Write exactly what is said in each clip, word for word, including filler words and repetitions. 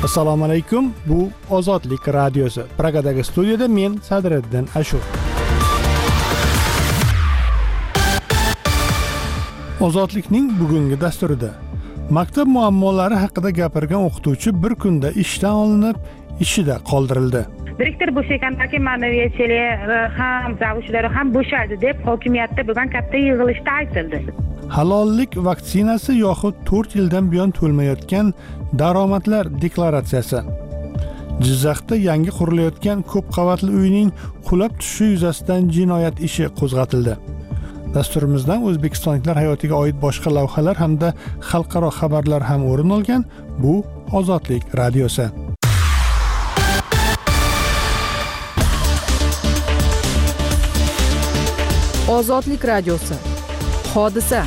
Assalomu alaykum. Bu Ozodlik radiosi. Pragadagi studiyada men Sadriddin Ashur. Ozodlikning bugungi dasturida maktab muammolari haqida gapirgan o'qituvchi bir kunda ishdan olinib, ishida qoldirildi. Direktor bo'shagandagi ma'naviyatchilari ham, zavushlari ham bo'shadi deb hokimiyatda bo'lgan katta yig'ilishda aytildi. Halollik vaksinasi yoxud to'rt yildan buyon to'lmayotgan daromadlar deklaratsiyasi. Jizzaxda yangi qurilayotgan ko'p qavatli uyning qulab tushishi yuzasidan jinoyat ishi qo'zg'atildi. Dasturimizdan o'zbekistonliklar hayotiga oid boshqa lavhalar hamda xalqaro xabarlar ham o'rin olgan. Bu Ozodlik radiosi. Ozodlik radiosi. Hodisa.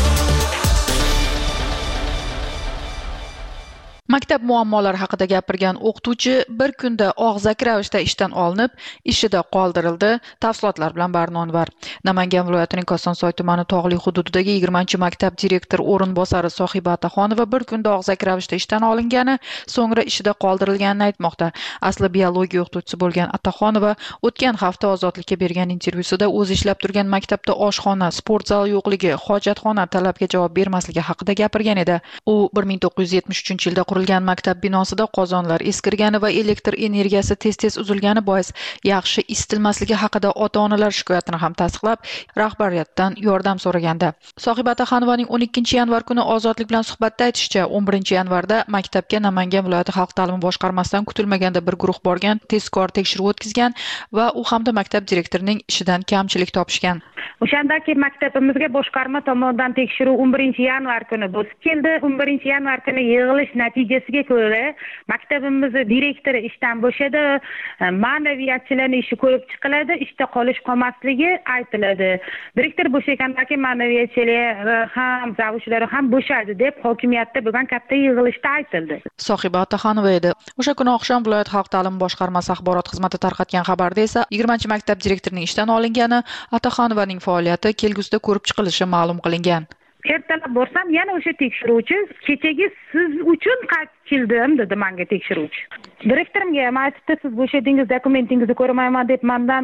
Maktab muammolari haqida gapirgan o'qituvchi bir kunda og'zaki ravishda ishdan olinib, ishida qoldirildi. Tafsilotlar bilan Barnonvar. Namangan viloyatining Kosonsoy tumani tog'li hududidagi yigirmanchi maktab direktor o'rinbosari Sohiba Ataxonova bir kunda og'zaki ravishda ishdan olingani, so'ngra ishida qoldirilganini aytmoqda. Asli biologiya o'qituvchisi bo'lgan Ataxonova o'tgan hafta Ozodlikka bergan intervyusida o'zi ishlab turgan maktabda oshxona, sport zali yo'qligi, hojatxona talabga javob bermasligi haqida gapirgan edi. U bir ming to'qqiz yuz yetmish uchinchi yilda qurilgan maktab binosida qozonlar eskirgani va elektr energiyasi tez-tez uzilgani bois yaxshi isitilmasligi haqida ota-onalar shikoyatini ham tasdiqlab, rahbariyatdan yordam so'raganda. Sohiba Ataxonovaning o'n ikkinchi yanvar kuni Ozodlik bilan suhbatda aytishicha, o'n birinchi yanvarda maktabga Namangan viloyati xalq ta'limi boshqarmasidan kutilmaganda bir guruh borgan, tezkor tekshiruv o'tkazgan va u hamda maktab direktorining ishidan kamchilik topishgan. O'shandagi maktabimizga boshqarma tomonidan tekshiruv o'n birinchi yanvar kuni bo'lib keldi. o'n birinchi yanvar kuni yig'ilish natijasiga ko'ra maktabimizning direktori ishdan bo'shadi, ma'naviyatchilarning ishi ko'rib chiqiladi, ishda qolish qolmasligi aytiladi. Direktor bo'shagandagi ma'naviyatchilar ham, zavushlari ham bo'shadi deb hokimiyatda bo'lgan katta yig'ilishda aytildi. Sohiba Ataxonova edi. O'sha kuni oqshom viloyat xalq ta'limi boshqarmasi axborot xizmati tarqatgan xabarda esa yigirmanchi maktab direktorining ishdan olingani, Ataxonovaning faoliyati kelgusida ko'rib chiqilishi ma'lum qilingan. Ertalab borsam, yana o'sha tekshiruvchi kechagi siz uchun qaytib keldim dedi menga tekshiruvchi. Direktorimga ham aytibdi, siz bo'shadingiz, dokumentingizni ko'rmayman deb mendan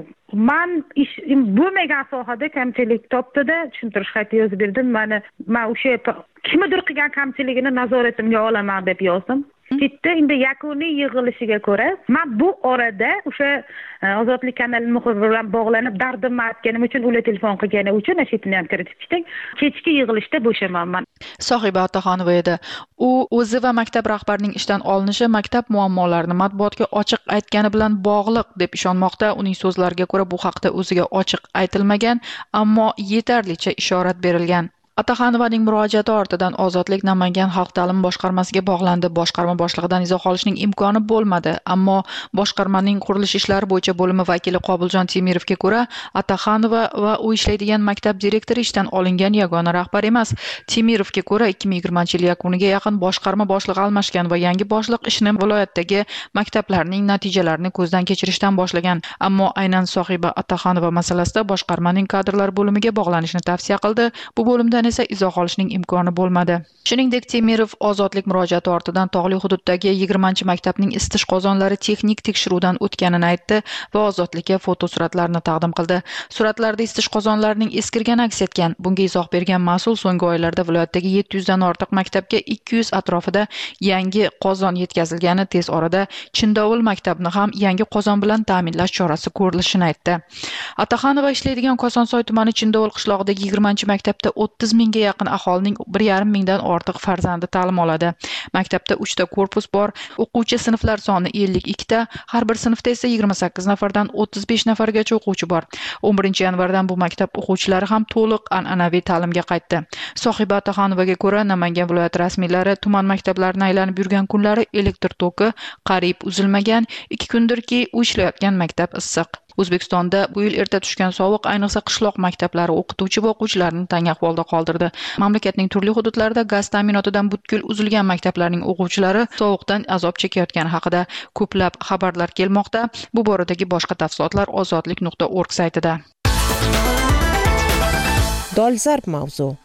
man ish bo'lmagan sohada kamchilik topdi-da, tushuntirish xati yozib berdim. Meni men o'sha kimdir qilgan kamchiligini nazoratimga olaman deb yozdim. Bitta endi yakuniy yig'ilishiga ko'ra, men bu orada o'sha Ozodlik kanali muxbiri bilan bog'lanib dardimni aytganim uchun ular telefon qilgani uchun ashitini ham kiritib chiqdik. Kechki yig'ilishda bo'shamanman. Sohiba Ataxonova edi. U o'zi va maktab rahbarining ishdan olinishi maktab muammolarini matbuotga ochiq aytgani bilan bog'liq deb ishonmoqda. Uning so'zlariga ko'ra bu haqda o'ziga ochiq aytilmagan, ammo yetarlicha ishorat berilgan. Ataxonovaning murojaati ortidan Ozodlik Namangan xalq ta'limi boshqarmasiga bog'landi. Boshqarma boshlig'idan izoh olishning imkoni bo'lmadi, ammo boshqarmaning qurilish ishlari bo'yicha bo'limi vakili Qobiljon Temirovga ko'ra, Ataxonova va u ishlaydigan maktab direktori ishdan olingan yagona rahbar emas. Temirovga ko'ra, ikki ming yigirmanchi yil yakuniga yaqin boshqarma boshlig'i almashgan va yangi boshliq ishni viloyatdagi maktablarning natijalarini ko'zdan kechirishdan boshlagan. Ammo aynan Sohiba Ataxonova masalasida boshqarmaning kadrlar bo'limiga bog'lanishni tavsiya qildi. Bu bo'limdan esa izoh olishning imkoni bo'lmadi. Shuningdek, Temirov Ozodlik murojaati ortidan tog'li hududdagi yigirmanchi maktabning isitish qozonlari texnik tekshiruvdan o'tganini aytdi va Ozodlikka fotosuratlarni taqdim qildi. Suratlarda isitish qozonlarining eskirgani aks etgan. Bunga izoh bergan mas'ul so'nggi oylarda viloyatdagi yetti yuz dan ortiq maktabga ikki yuz atrofida yangi qozon yetkazilgani, tez orada Chindovul maktabni ham yangi qozon bilan ta'minlash chorasi ko'rilishini aytdi. Ataxonova ishlaydigan Kosonsoy tumani Chindovul qishlog'idagi yigirmanchi maktabda o'ttiz mingga yaqin aholining bir yarim mingdan ortiq farzandi ta'lim oladi. Maktabda uchta korpus bor, o'quvchi sinflar soni ellik ikkita, har bir sinfda esa yigirma sakkiz nafardan o'ttiz besh nafargacha o'quvchi bor. o'n birinchi yanvardan bu maktab o'quvchilari ham to'liq an'anaviy ta'limga qaytdi. Sohiba Ataxonovaga ko'ra, Namangan viloyati rasmiylari tuman maktablarini aylanib yurgan kunlari elektr toki qariyb uzilmagan, ikki kundirki u ishlayotgan maktab issiq. O'zbekistonda bu yil erta tushgan sovuq ayniqsa qishloq maktablari o'qituvchi va o'quvchilarini tang ahvolda qoldirdi. Mamlakatning turli hududlarida gaz ta'minotidan butkul uzilgan maktablarning o'quvchilari sovuqdan azob chekayotgani haqida ko'plab xabarlar kelmoqda. Bu boradagi boshqa tafsilotlar ozodlik nuqta org saytida. Dolzarb mavzu.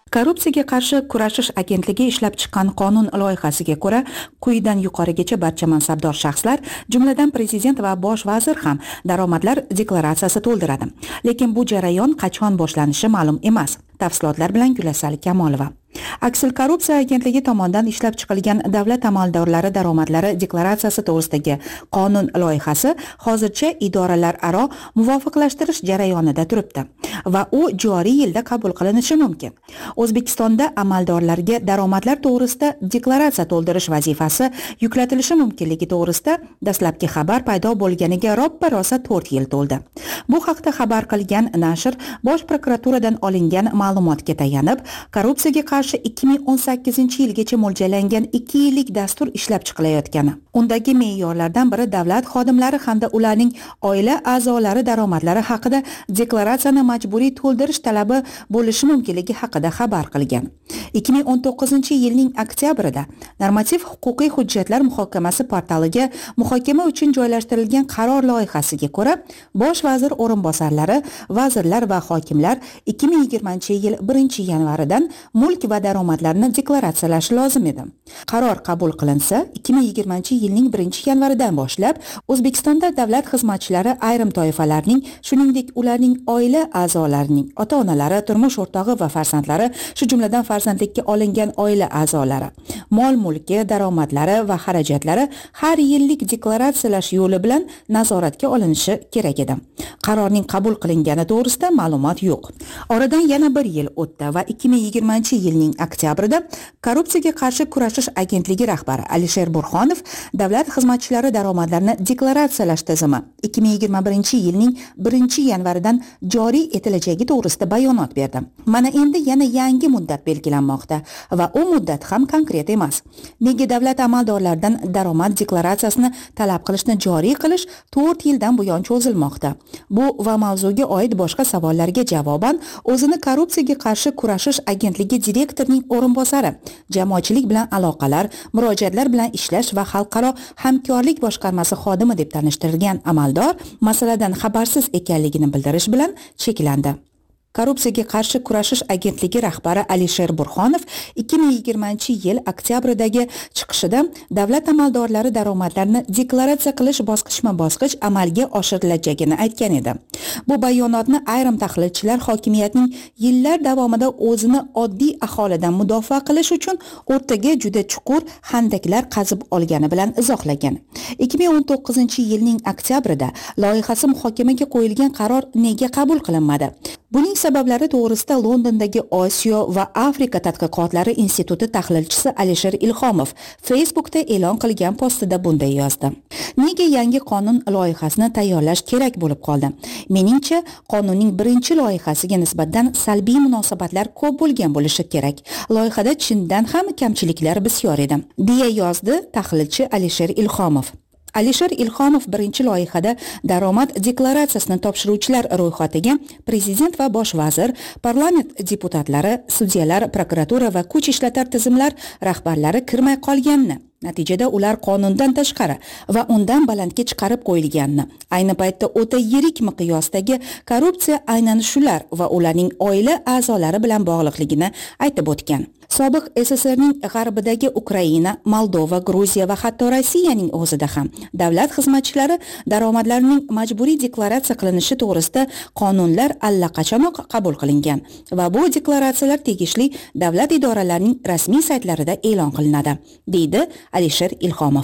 Korrupsiyaga qarshi kurashish agentligi ishlab chiqqan qonun loyihasiga ko'ra, quyidan yuqorigacha barcha mansabdor shaxslar, jumladan prezident va bosh vazir ham daromadlar deklaratsiyasi to'ldiradi. Lekin bu jarayon qachon boshlanishi ma'lum emas. Tafsilotlar bilan Gulasal Kamolova. Aksil korrupsiya agentligi tomonidan ishlab chiqilgan davlat amaldorlari daromadlari deklaratsiyasi to'g'risidagi qonun loyihasi hozircha idoralararo muvofiqlashtirish jarayonida turibdi va u joriy yilda qabul qilinishi mumkin. O'zbekistonda amaldorlarga daromadlar to'g'risida deklaratsiya to'ldirish vazifasi yuklatilishi mumkinligi to'g'risida dastlabki xabar paydo bo'lganiga roppa-rosa to'rt yil to'ldi. Bu haqda xabar qilgan nashr Bosh prokuraturadan olingan ma'lumotga tayanib, korrupsiyaga qarshi ikki ming o'n sakkizinchi yilgacha mo'ljallangan ikki yillik dastur ishlab chiqilayotgani, undagi me'yorlardan biri davlat xodimlari hamda ularning oila a'zolari daromadlari haqida deklaratsiyani majburiy to'ldirish talabi bo'lishi mumkinligi haqida xabar qilgan. ikki ming o'n to'qqizinchi yilning oktyabrida normativ huquqiy hujjatlar muhokamasi portaliga muhokama uchun joylashtirilgan qaror loyihasiga ko'ra, bosh vazir o'rinbosarlari, vazirlar va hokimlar ikki ming yigirmanchi yil birinchi yanvaridan mulk va daromadlarni deklaratsiyalashi lozim edi. Qaror qabul qilinsa, ikki ming yigirmanchi yilning birinchi yanvaridan boshlab O'zbekistonda davlat xizmatchilari ayrim toifalarning, shuningdek ularning oila a'zolarining, ota-onalari, turmush o'rtog'i va farzandlari, shu jumladan farzandlikka olingan oila a'zolari, mol-mulki, daromadlari va xarajatlari har yillik deklaratsiyalash yo'li bilan nazoratga olinishi kerak edi. Qarorning qabul qilingani to'g'risida ma'lumot yo'q. Oradan yana bir yil o'tdi va ikki ming yigirmanchi yilning oktyabrida Korrupsiyaga qarshi kurashish agentligi rahbari Alisher Burxonov davlat xizmatchilari daromadlarini deklaratsiyalash tizimi ikki ming yigirma birinchi yilning birinchi yanvaridan joriy etilajagi to'g'risida bayonot berdi. Mana endi yana yangi muddat belgilanmoqda va u muddat ham konkret emas. Nega davlat amaldorlaridan daromad deklaratsiyasini talab qilishni joriy qilish to'rt yildan buyon cho'zilmoqda? Bu va mavzuga oid boshqa savollarga javoban o'zini Korrupsiyaga qarshi kurashish agentligi direktorining o'rinbosari, jamoatchilik bilan aloqalar, murojaatlar bilan ishlash va xalqaro hamkorlik boshqarmasi xodimi deb tanishtirilgan amaldor masaladan xabarsiz ekanligini bildirish bilan cheklandi. Korrupsiyaga qarshi kurashish agentligi rahbari Alisher Burxonov ikki ming yigirmanchi yil oktyabrdagi chiqishida davlat amaldorlari daromadlarini deklaratsiya qilish bosqichma-bosqich amalga oshirilajagini aytgan edi. Bu bayonotni ayrim tahlilchilar hokimiyatning yillar davomida o'zini oddiy aholidan mudofaa qilish uchun o'rtaga juda chuqur handaklar qazib olgani bilan izohlagan. ikki ming o'n to'qqizinchi yilning oktyabrida loyihasi muhokamaga qo'yilgan qaror nega qabul qilinmadi? Buning sabablari to'g'risida Londondagi Osiyo va Afrika tadqiqotlari instituti tahlilchisi Alisher Ilhomov Facebookda e'lon qilgan postida bunday yozdi. Nega yangi qonun loyihasini tayyorlash kerak bo'lib qoldi? Meningcha, qonunning birinchi loyihasiga nisbatan salbiy munosabatlar ko'p bo'lgan bo'lishi kerak. Loyihada chindan ham kamchiliklar bisyor edi, deya yozdi tahlilchi Alisher Ilhomov. Alisher Ilhomov birinchi loyihada daromad deklaratsiyasini topshiruvchilar ro'yxatiga prezident va bosh vazir, parlament deputatlari, sudyalar, prokuratura va kuch ishlatar tizimlar rahbarlari kirmay qolganini, natijada ular qonundan tashqari va undan balandga chiqarib qo'yilganini, ayni paytda o'ta yirik miqyosdagi korrupsiya aynan shular va ularning oila a'zolari bilan bog'liqligini aytib o'tgan. Sobiq S S R ning g'arbidagi Ukraina, Moldova, Gruziya va hatto Rossiyaning o'zida ham davlat xizmatchilari daromadlarining majburiy deklaratsiya qilinishi to'g'risida qonunlar allaqachonoq qabul qilingan va bu deklaratsiyalar tegishli davlat idoralarining rasmiy saytlarida e'lon qilinadi, deydi Alisher Ilhomov.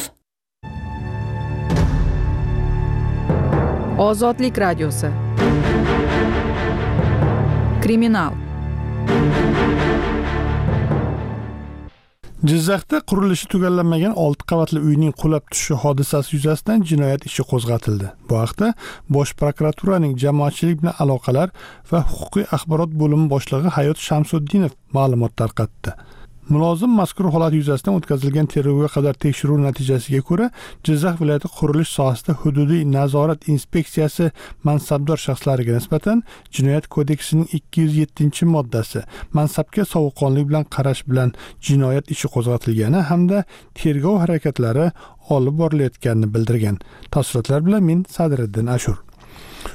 Ozodlik radiosi. Kriminal. Jizzaxda qurilishi tugallanmagan olti qavatli uyning qulab tushishi hodisasi yuzasidan jinoyat ishi qo'zg'atildi. Bu haqda Bosh prokuraturaning jamoatchilik bilan aloqalar va huquqiy axborot bo'limi boshlig'i Hayot Shamsuddinov ma'lumot tarqatdi. Mulozim mazkur holat yuzasidan o'tkazilgan tergovga qadar tekshiruv natijasiga ko'ra, Jizzax viloyati qurilish sohasida hududiy nazorat inspeksiyasi mansabdor shaxslariga nisbatan Jinoyat kodeksining ikki yuz yettinchi moddasi mansabga sovuqqonlik bilan qarash bilan jinoyat ishi qo'zg'atilgani hamda tergov harakatlari olib borilayotganini bildirgan. Tafsilotlar bilan men Sadriddin Ashur.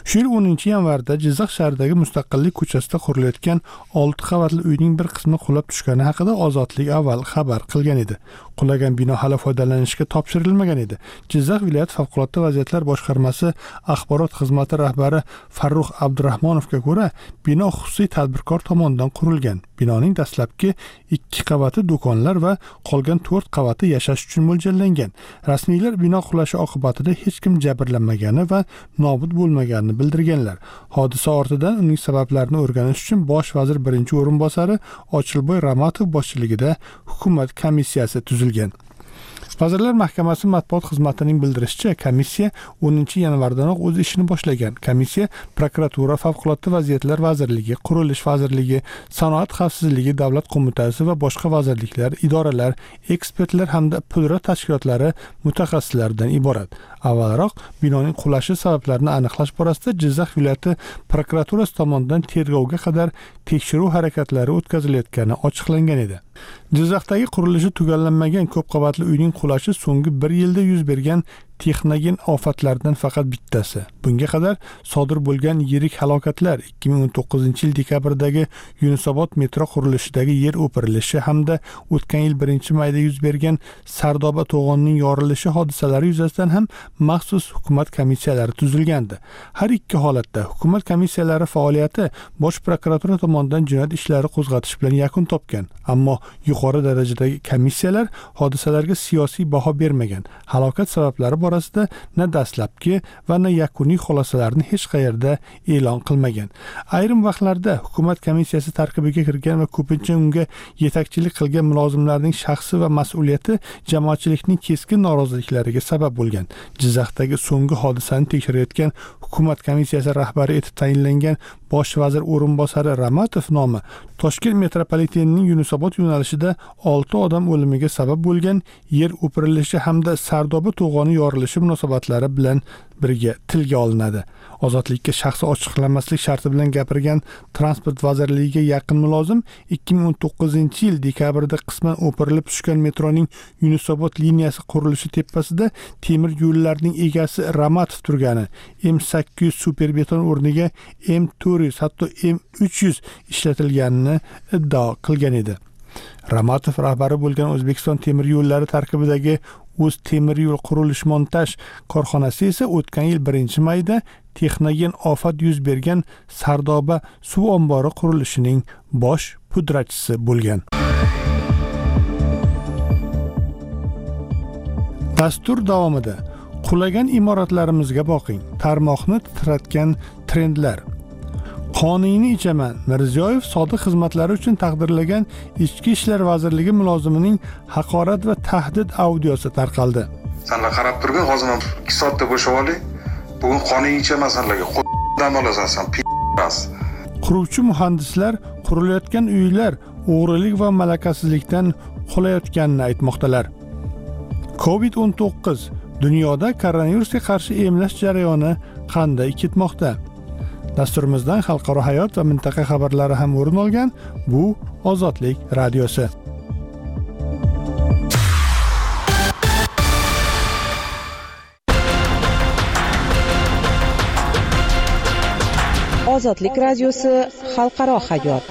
Shu yil o'ninchi yanvarda Jizzax shahridagi Mustaqillik ko'chasida qurilayotgan olti qavatli uyning bir qismi qulab tushgani haqida Ozodlik avval xabar qilgan edi. Qulagan bino hali foydalanishga topshirilmagan edi. Jizzax viloyat favqulodda vaziyatlar boshqarmasi axborot xizmati rahbari Farruh Abdurahmonovga ko'ra, bino xususiy tadbirkor tomonidan qurilgan. Binoning dastlabki ikki qavati do'konlar va qolgan to'rt qavati yashash uchun mo'ljallangan. Rasmiylar bino qulashi oqibatida hech kim jabrlanmagani va nobud bo'lmaganini bildirganlar. Hodisa ortidan uning sabablarini o'rganish uchun bosh vazir birinchi o'rinbosari Ochilboy Ramatov boshchiligida hukumat komissiyasi tuzilgan. Vazirlar Mahkamasi matbuot xizmatining bildirishicha, komissiya o'ninchi yanvardanoq o'z ishini boshlagan. Komissiya prokuratura, favqulodda vaziyatlar vazirligi, qurilish vazirligi, sanoat xavfsizligi davlat qo'mitasi va boshqa vazirliklar, idoralar, ekspertlar hamda pudra tashkilotlari mutaxassislaridan iborat. Avvalroq binoning qulashi sabablarini aniqlash borasida Jizzax viloyati prokuraturasi tomonidan tergovga qadar tekshiruv harakatlari o'tkazilayotgani ochiqlangan edi. Jizzaxdagi qurilishi tugallanmagan ko'p qavatli uyning qulashi so'nggi bir yilda yuz bergan texnogen ofatlardan faqat bittasi. Bunga qadar sodir bo'lgan yirik halokatlar ikki ming o'n to'qqizinchi yil dekabrdagi Yunusobod metro qurilishidagi yer o'pirilishi hamda o'tgan yil birinchi mayda yuz bergan Sardoba to'g'onining yorilishi hodisalari yuzasidan ham maxsus hukumat komissiyalari tuzilgandi. Har ikki holatda hukumat komissiyalari faoliyati Bosh prokuratura tomonidan jinoyat ishlari qo'zg'atish bilan yakun topgan. Ammo yuqori darajadagi komissiyalar hodisalarga siyosiy baho bermagan. Halokat sabablari borasida na dastlabki va na yakuniy xulosalarni hech qayerda e'lon qilmagan. Ayrim vaqtlarda hukumat komissiyasi tarkibiga kirgan va ko'pincha unga yetakchilik qilgan mulozimlarning shaxsi va mas'uliyati jamoatchilikning keskin noroziliklariga sabab bo'lgan. Jizzaxdagi so'nggi hodisani tekshirayotgan hukumat komissiyasi rahbari etib tayinlangan bosh vazir o'rinbosari Ramatov nomi Toshkent metropolitenining Yunusobod yo'nalishida olti odam o'limiga sabab bo'lgan yer o'pirilishi hamda Sardoba to'g'oni yorilishi munosabatlari bilan birga tilga olinadi. Ozodlikka shaxsi ochiqlanmaslik sharti bilan gapirgan transport vazirligiga yaqin mulozim ikki ming o'n to'qqizinchi yil dekabrda qisman o'pirilib tushgan metroning Yunusobod liniyasi qurilishi tepasida temir yo'llarning egasi Ramatov turgani, M sakkiz yuz superbeton o'rniga M to'rt yuz hatto M uch yuz ishlatilganini iddao qilgan edi. Ramatov rahbari bo'lgan O'zbekiston temir yo'llari tarkibidagi O'z temir yo'l qurilish montaj korxonasi esa o'tgan yil birinchi mayda texnogen ofat yuz bergan Sardoba suv ombori qurilishining bosh pudrachisi bo'lgan. Dastur davomida qulagan imoratlarimizga boqing. Tarmoqni titratgan trendlar. Qonini ichaman. Mirziyoyev sodiq xizmatlari uchun taqdirlagan Ichki ishlar vazirligi mulozimining haqorat va tahdid audiosi tarqaldi. Senlar qarab turgin, hozir men ikki soatda bo'shab olay. Bugun qonini ichaman senlarga. Qo'ldan olasan sen p***bas. Quruvchi muhandislar qurilayotgan uylar o'g'rilik va malakasizlikdan qulayotganini aytmoqdalar. covid o'n to'qqiz dunyoda koronavirusga qarshi emlash jarayoni qanday ketmoqda? Dasturimizdan xalqaro hayot va mintaqa xabarlari ham o'rin olgan. Bu Ozodlik radiosi. Ozodlik radiosi xalqaro hayot.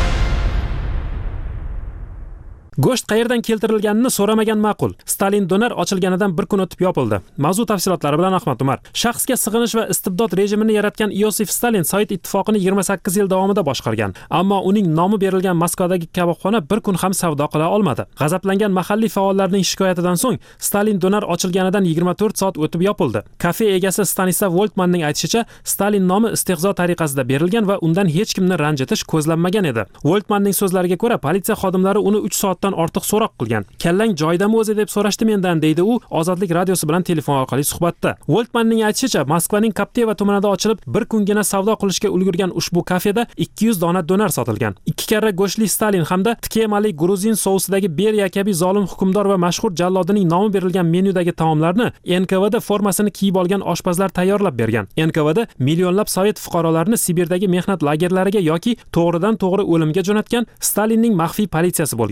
Go'sht qayerdan keltirilganini so'ramagan ma'qul. Stalin donar ochilganidan bir kun o'tib yopildi. Mavzu tafsilotlari bilan Ahmad Umar. Shaxsga sig'inish va istibdod rejimini yaratgan Iosif Stalin Sovet ittifoqini yigirma sakkiz yil davomida boshqargan. Ammo uning nomi berilgan Moskvadagi kabobxona bir kun ham savdo qila olmadi. G'azablangan mahalliy faollarning shikoyatidan so'ng Stalin donar ochilganidan yigirma to'rt soat o'tib yopildi. Kafe egasi Stanislav Voltmanning aytishicha, Stalin nomi istehzo tariqasida berilgan va undan hech kimni ranjitish ko'zlanmagan edi. Voltmanning so'zlariga ko'ra, politsiya xodimlari uni uch soatdan ortiq so'roq qilgan. Kallang joyidami o'zi deb so'rashdi mendan, deydi u Ozodlik radiosi bilan telefon orqali suhbatda. Voltmanning aytishicha, Moskvaning Kapteva tumanida ochilib, bir kungina savdo qilishga ulgurgan ushbu kafeda ikki yuz dona donar sotilgan. Ikki karra go'shtli Stalin hamda tikemali gruzin sousidagi Beriya kabi zolim hukmdor va mashhur jallodining nomi berilgan menyudagi taomlarni N K V D formasini kiyib olgan oshpazlar tayyorlab bergan. N K V D millionlab sovet fuqarolarini Sibirdagi mehnat lagerlariga yoki to'g'ridan to'g'ri o'limga jo'natgan Stalinning maxfiy politsiyasi bo'lgan.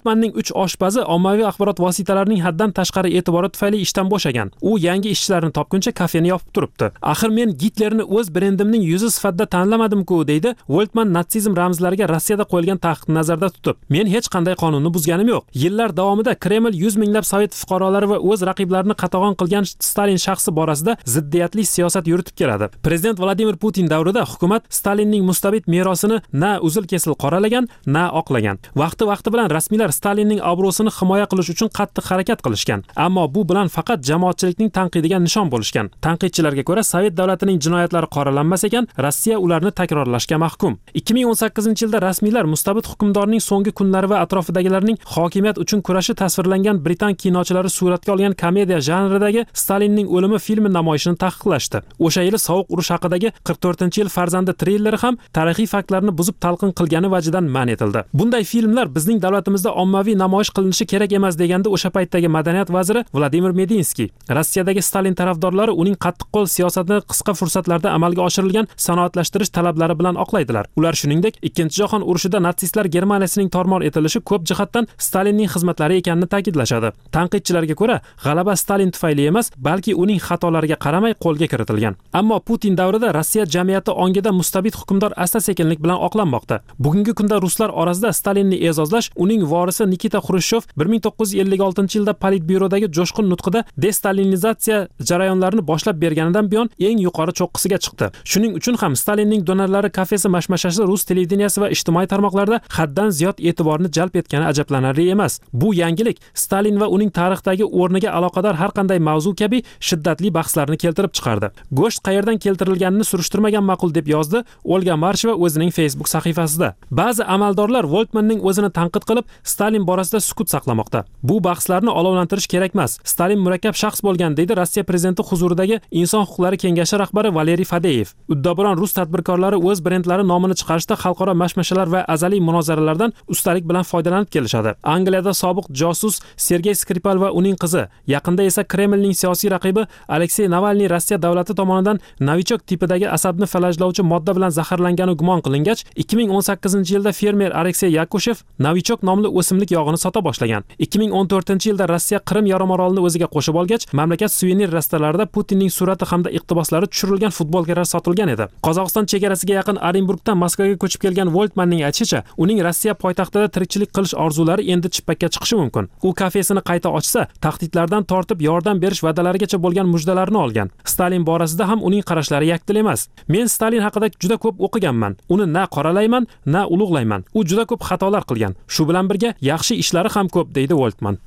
Voltmanning uch oshpazi ommaviy axborot vositalarining haddan tashqari e'tibori tufayli ishdan bo'shagan. U yangi ishchilarni topguncha kafeni yopib turibdi. Axir men Gitlerni o'z brendimning yuzi sifatida tanlamadim-ku, deydi Voltman natsizm ramzlariga Rossiyada qo'yilgan taqiqni nazarda tutib. Men hech qanday qonunni buzganim yo'q. Yillar davomida Kreml yuz minglab sovet fuqarolari va o'z raqiblarini qatag'on qilgan Stalin shaxsi borasida ziddiyatli siyosat yuritib keladi. Prezident Vladimir Putin davrida hukumat Stalinning mustabid merosini na uzil-kesil qoralagan, na oqlagan. Vaqti-vaqti bilan rasmiylar Stalinning obro'sini himoya qilish uchun qattiq harakat qilishgan. Ammo bu bilan faqat jamoatchilikning tanqidiga nishon bo'lishgan. Tanqidchilarga ko'ra, Sovet davlatining jinoyatlari qoralanmas ekan, Rossiya ularni takrorlashga mahkum. ikki ming o'n sakkizinchi yilda rasmiylar mustabid hukmdorning so'nggi kunlari va atrofidagilarning hokimiyat uchun kurashi tasvirlangan Britan kinochilari suratga olgan komediya janridagi Stalinning o'limi filmi namoyishini taqiqlashdi. O'sha yili sovuq urush haqidagi qirq to'rtinchi yil farzandi trilleri ham tarixiy faktlarni buzib talqin qilgani vajidan man etildi. Bunday filmlar bizning davlatimizda ommaviy namoyish qilinishi kerak emas deganda o'sha paytdagi madaniyat vaziri Vladimir Medinskiy. Rossiyadagi Stalin tarafdorlari uning qattiqqo'l siyosatini qisqa fursatlarda amalga oshirilgan sanoatlashtirish talablari bilan oqlaydilar. Ular shuningdek, Ikkinchi jahon urushida natsistlar Germaniyasining tormor etilishi ko'p jihatdan Stalinning xizmatlari ekanini ta'kidlashadi. Tanqidchilarga ko'ra, g'alaba Stalin tufayli emas, balki uning xatolariga qaramay qo'lga kiritilgan. Ammo Putin davrida Rossiya jamiyati ongida mustabid hukmdor asta-sekinlik bilan oqlanmoqda. Bugungi kunda ruslar orasida Stalinni e'zozlash uning vorisi Nikita Xrushchev bir ming to'qqiz yuz ellik oltinchi yilda Politbyurodagi jo'shqin nutqida destalinizatsiya jarayonlarini boshlab berganidan buyon eng yuqori cho'qqisiga chiqdi. Shuning uchun ham Stalinning donarlari kafesi mashmashasi rus televideniyasi va ijtimoiy tarmoqlarda haddan ziyod e'tiborni jalb etgani ajablanarli emas. Bu yangilik Stalin va uning tarixdagi o'rniga aloqador har qanday mavzu kabi shiddatli bahslarni keltirib chiqardi. Go'sht qayerdan keltirilganini surishtirmagan ma'qul deb yozdi Olga Marsheva o'zining Facebook sahifasida. Ba'zi amaldorlar Voltmanning o'zini tanqid qilib, Stalin borasida sukut saqlamoqda. Bu bahslarni olovlantirish kerak emas. Stalin murakkab shaxs bo'lgan, deydi Rossiya prezidenti huzuridagi Inson huquqlari kengashi rahbari Valeriy Fadeyev. Uddaburon rus tadbirkorlari o'z brendlari nomini chiqarishda xalqaro mashmashalar va azaliy munozaralardan ustalik bilan foydalanib kelishadi. Angliyada sobiq josus Sergey Skripal va uning qizi, yaqinda esa Kremlning siyosiy raqibi Aleksey Navalniy Rossiya davlati tomonidan novichok tipidagi asabni falajlovchi modda bilan zaharlangani gumon qilingach, ikki ming o'n sakkizinchi yilda fermer Aleksey Yakushev novichok nomli o'simlik yog'ini sota boshlagan. ikki ming o'n to'rtinchi yilda Rossiya Qrim yarimorolini o'ziga qo'shib olgach, mamlakat suvenir rastalarida Putinning surati hamda iqtiboslari tushirilgan futbolkalar sotilgan edi. Qozog'iston chegarasiga yaqin Orenburgdan Moskvaga ko'chib kelgan Voltmanning aytishicha, uning Rossiya poytaxtida tirikchilik qilish orzulari endi chippakka chiqishi mumkin. U kafesini qayta ochsa, tahdidlardan tortib yordam berish va'dalarigacha bo'lgan mujdalarni olgan. Stalin borasida ham uning qarashlari yakdil emas. Men Stalin haqida juda ko'p o'qiganman. Uni na qoralayman, na ulug'layman. U juda ko'p xatolar qilgan. Shu bilan birga yaxshi ishlari ham ko'p, deydi Voltman.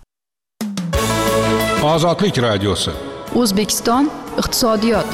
Ozodlik radiosi. O'zbekiston iqtisodiyot.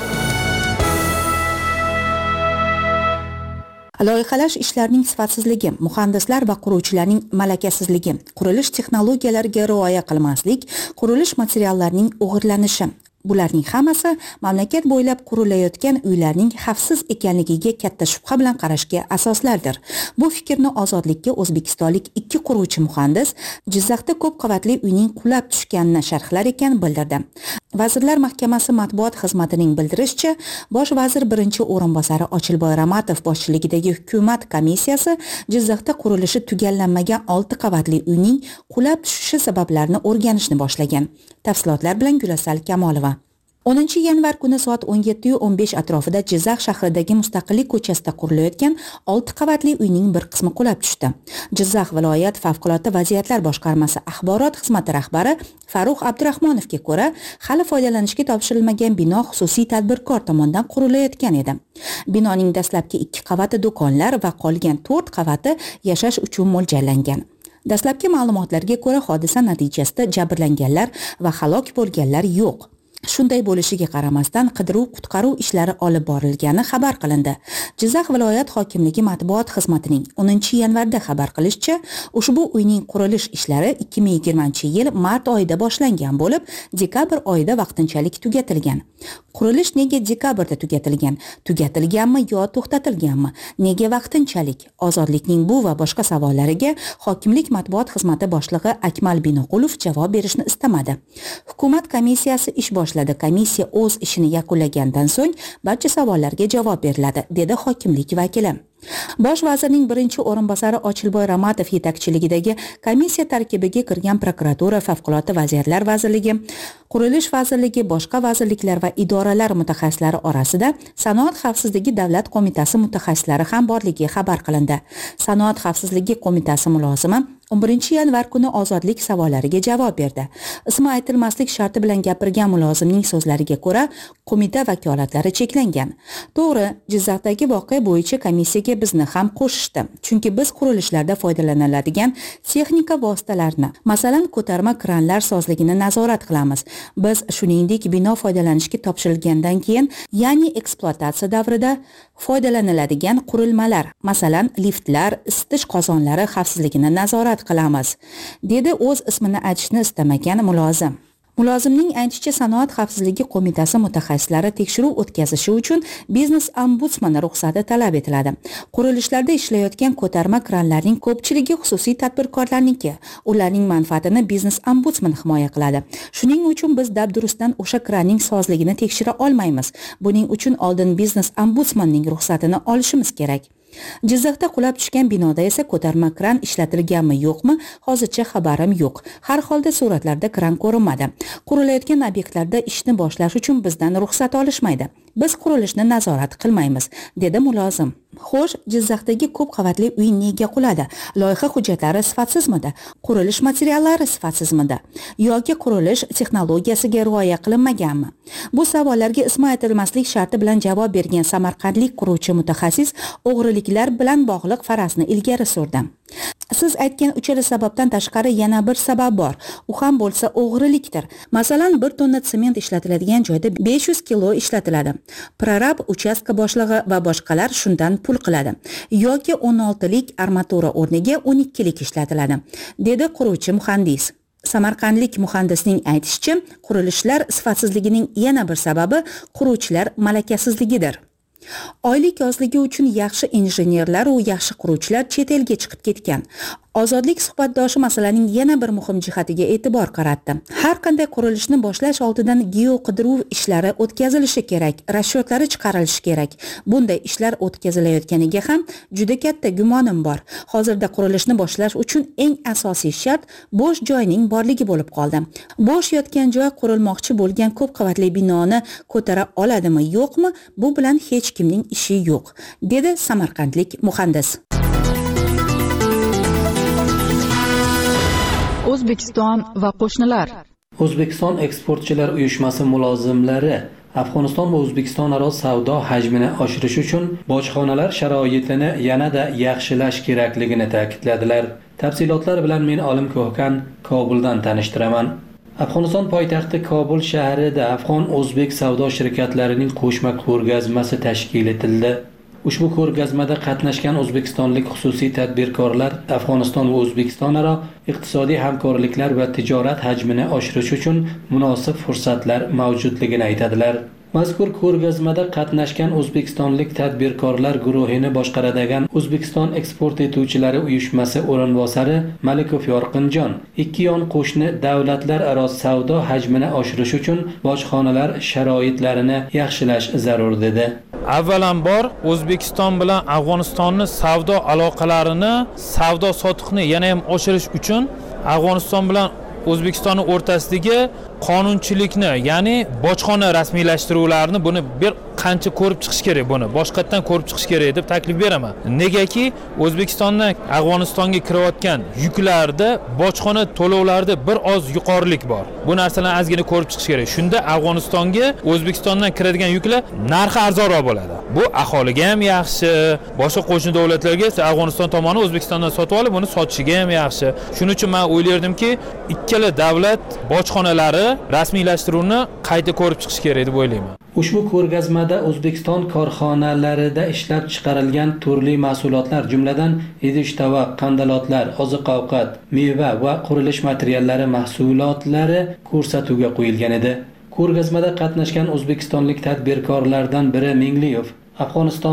Loyihalash ishlarining sifatsizligi, muhandislar va quruvchilarning malakasizligi, qurilish texnologiyalariga rioya qilmaslik, qurilish materiallarining o'g'irlanishi. Bularning hammasi mamlakat bo'ylab qurilayotgan uylarning xavfsiz ekanligiga katta shubha bilan qarashga asoslardir. Bu fikrni Ozodlikka o'zbekistonlik ikki quruvchi muhandis Jizzaxda ko'p qavatli uyning qulab tushganini sharhlar ekan bildirdi. Vazirlar Mahkamasi matbuot xizmatining bildirishicha, Bosh vazir birinchi o'rinbosari Ochilboy Ramatov boshchiligidagi hukumat komissiyasi Jizzaxda qurilishi tugallanmagan olti qavatli uyning qulab tushishi sabablarini o'rganishni boshlagan. Tafsilotlar bilan Gulasal Kamolova. o'ninchi yanvar kuni soat o'n yetti o'n besh atrofida Jizzax shahridagi Mustaqillik ko'chasida qurilayotgan olti qavatli uyning bir qismi qulab tushdi. Jizzax viloyat favqulodda vaziyatlar boshqarmasi axborot xizmati rahbari Farruh Abdurahmonovga ko'ra, hali foydalanishga topshirilmagan bino xususiy tadbirkor tomonidan qurilayotgan edi. Binoning dastlabki ikki qavati do'konlar va qolgan to'rt qavati yashash uchun mo'ljallangan. Dastlabki ma'lumotlarga ko'ra, hodisa natijasida jabrlanganlar va halok bo'lganlar yo'q. Shunday bo'lishiga qaramasdan qidiruv-qutqaruv ishlari olib borilgani xabar qilindi. Jizzax viloyat hokimligi matbuot xizmatining o'ninchi yanvarda xabar qilishicha, ushbu uyning qurilish ishlari ikki ming yigirmanchi yil mart oyida boshlangan bo'lib, dekabr oyida vaqtinchalik tugatilgan. Qurilish nega dekabrda tugatilgan? Tugatilganmi yo to'xtatilganmi? Nega vaqtinchalik? Ozodlikning bu va boshqa savollariga hokimlik matbuot xizmati boshlig'i Akmal Binoqulov javob berishni istamadi. Hukumat komissiyasi ish boshladi. Komissiya o'z ishini yakunlagandan so'ng barcha savollarga javob beriladi, dedi hokimlik vakili. Bosh vazirning birinchi o'rinbosari Ochilboy Ramatov yetakchiligidagi komissiya tarkibiga kirgan prokuratura, favqulodda vaziyatlar vazirligi, qurilish vazirligi, boshqa vazirliklar va idoralar mutaxassislari orasida Sanoat xavfsizligi davlat qo'mitasi mutaxassislari ham borligi xabar qilindi. Sanoat xavfsizligi qo'mitasi mulozimi o'n birinchi yanvar kuni ozodlik savollariga javob berdi. Ismi aytilmaslik sharti bilan gapirgan mulozimning so'zlariga ko'ra, qo'mita vakolatlari cheklangan. To'g'ri, Jizzaxdagi voqea bo'yicha komissiyaga bizni ham qo'shishdi. Chunki biz qurilishlarda foydalaniladigan texnika vositalarini, masalan, ko'tarma kranlar sozligini nazorat qilamiz. Biz shuningdek bino foydalanishga topshirilgandan keyin, ya'ni ekspluatatsiya davrida foydalaniladigan qurilmalar, masalan, liftlar, isitish qozonlari xavfsizligini nazorat qilamiz, dedi o'z ismini aytishni istamagan mulozim. Mulozimning aytishicha, Sanoat xavfsizligi qo'mitasi mutaxassislari tekshiruv o'tkazishi uchun biznes ombudsmani ruxsati talab etiladi. Qurilishlarda ishlayotgan ko'tarma kranlarning ko'pchiligi xususiy tadbirkorlarniki. Ularning manfaatini biznes ombudsman himoya qiladi. Shuning uchun biz dabdurustdan o'sha kranning sozligini tekshira olmaymiz. Buning uchun oldin biznes ombudsmanning ruxsatini olishimiz kerak. Jizzaxda qulab tushgan binoda esa ko'tarma kran ishlatilganmi yo'qmi, hozircha xabarim yo'q. Har holda suratlarda kran ko'rinmadi. Qurilayotgan obyektlarda ishni boshlash uchun bizdan ruxsat olishmaydi. Biz qurilishni nazorat qilmaymiz, dedi mulozim. Xo'sh, Jizzaxdagi ko'p qavatli uy nega quladi? Loyiha hujjatlari sifatsizmidi? Qurilish materiallari sifatsizmidi? Yoki qurilish texnologiyasiga rioya qilinmaganmi? Bu savollarga ismi aytilmaslik sharti bilan javob bergan samarqandlik quruvchi mutaxassis o'g'riliklar bilan bog'liq farazni ilgari surdi. Siz aytgan uchala sababdan tashqari yana bir sabab bor. U ham bo'lsa o'g'rilikdir. Masalan, bir tonna sement ishlatiladigan joyda besh yuz kilo ishlatiladi. Prorab, uchastka boshlig'i va boshqalar shundan pul qiladi. Yoki o'n oltilik armatura o'rniga o'n ikkilik ishlatiladi, dedi quruvchi muhandis. Samarqandlik muhandisning aytishicha, qurilishlar sifatsizligining yana bir sababi quruvchilar malakasizligidir. Oylik ozligi uchun yaxshi injenerlar va yaxshi quruvchilar chet elga chiqib ketgan. Ozodlik suhbatdoshi masalaning yana bir muhim jihatiga e'tibor qaratdi. Har qanday qurilishni boshlash oldidan geoqidiruv ishlari o'tkazilishi kerak, rasyotlari chiqarilishi kerak. Bunday ishlar o'tkazilayotganiga ham juda katta gumonim bor. Hozirda qurilishni boshlash uchun eng asosiy shart bo'sh joyning borligi bo'lib qoldi. Bo'sh yotgan joy qurilmoqchi bo'lgan ko'p qavatli binoni ko'tara oladimi, yo'qmi, bu bilan hech kimning ishi yo'q, dedi samarqandlik muhandis. O'zbekiston va qo'shnilar. O'zbekiston eksportchilar uyushmasi mulozimlari Afg'oniston va O'zbekiston aro savdo hajmini oshirish uchun bojxonalar sharoitini yanada yaxshilash kerakligini ta'kidladilar. Tafsilotlar bilan men Olim Ko'hkan Kobuldan tanishtiraman. Afg'oniston poytaxti Kobul shahrida Afg'on-O'zbek savdo shirkatlarining qo'shma ko'rgazmasi tashkil etildi. Ushbu ko'rgazmada qatnashgan o'zbekistonlik xususiy tadbirkorlar Afg'oniston va O'zbekiston aro iqtisodiy hamkorliklar va tijorat hajmini oshirish uchun munosib fursatlar mavjudligini aytadilar. Mazkur ko'rgazmada qatnashgan o'zbekistonlik tadbirkorlar guruhini boshqaradigan O'zbekiston eksport etuvchilari uyushmasi o'rinbosari Malikov Yorqinjon ikki yon qo'shni davlatlar aro savdo hajmini oshirish uchun bojxonalar sharoitlarini yaxshilash zarur dedi. Avvalambor O'zbekiston bilan Afg'onistonni savdo aloqalarini, savdo sotiqni yana ham oshirish uchun Afg'oniston bilan O'zbekistonning o'rtasidagi qonunchilikni, ya'ni bojxona rasmiylashtiruvlarini buni bir qancha ko'rib chiqish kerak, buni boshqatdan ko'rib chiqish kerak deb taklif beraman. Negaki O'zbekistondan Afg'onistonga kirayotgan yuklarda bojxona to'lovlarida bir oz yuqorilik bor. Bu narsalarni ozgina ko'rib chiqish kerak. Shunda Afg'onistonga O'zbekistondan kiradigan yuklar narxi arzonroq bo'ladi. Bu aholiga ham yaxshi, boshqa qo'shni davlatlarga Afg'oniston tomoni O'zbekistondan sotib olib, buni sotishiga ham yaxshi. Shuning uchun men o'ylardimki, ikkala davlat bojxonalari rasmiylashtiruvni qayta ko'rib chiqish kerak deb o'ylayman. Ushbu ko'rgazmada O'zbekiston korxonalarida ishlab chiqarilgan turli mahsulotlar, jumladan idish-tovoq, qandalotlar, oziq-ovqat, meva va qurilish materiallari mahsulotlari ko'rsatuvga qo'yilgan edi. Ko'rgazmada qatnashgan o'zbekistonlik tadbirkorlardan biri Mingliyov Afg'onistonni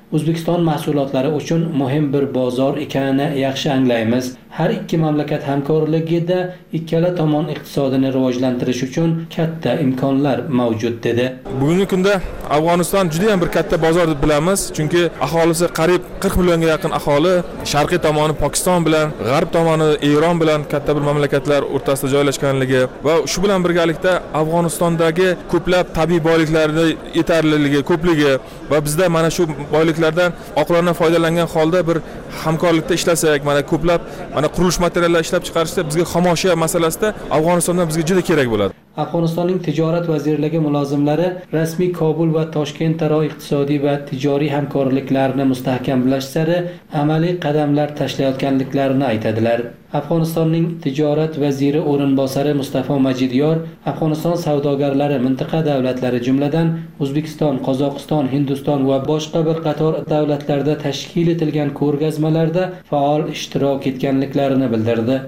O'zbekiston mahsulotlari uchun muhim bir bozor ekanini yaxshi anglaymiz. Har ikki mamlakat hamkorligida ikkala tomon iqtisodini rivojlantirish uchun katta imkonlar mavjud dedi. Bugungi kunda Afg'oniston juda ham bir katta bozor deb bilamiz, chunki aholisi qariyb qirq millionga yaqin aholi, sharqiy tomoni Pokiston bilan, g'arb tomoni Eron bilan katta bir mamlakatlar o'rtasida joylashganligi va shu bilan birgalikda Afg'onistondagi ko'plab tabiiy boyliklarning yetarliligi, ko'pligi va bizda mana shu boyliklardan oqilona foydalangan holda bir hamkorlikda ishlasak, mana ko'plab mana qurilish materiallar ishlab chiqarishda bizga xomashyo masalasida Afg'onistondan bizga juda kerak bo'ladi. Afg'onistonning tijorat vazirligi mulozimlari rasmiy Kobul va Toshkent aro iqtisodiy va tijoriy hamkorliklarni mustahkamlash sari amaliy qadamlar tashlayotganliklarini aytadilar. Afg'onistonning tijorat vaziri o'rinbosari Mustafo Majidyor Afg'oniston savdogarlari mintaqa davlatlari jumladan O'zbekiston, Qozog'iston, Hindiston va boshqa bir qator davlatlarda tashkil etilgan ko'rgazmalarda faol ishtirok etganliklarini bildirdi.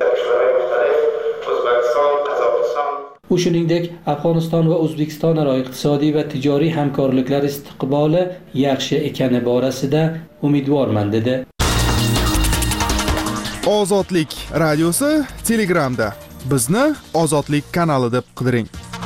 U shuningdek, Afg'oniston va O'zbekiston aro iqtisodiy va tijoriy hamkorliklar istiqboli yaxshi ekani borasida umidvorman dedi. Ozodlik radiosi Telegramda. Bizni Ozodlik kanali deb qidiring.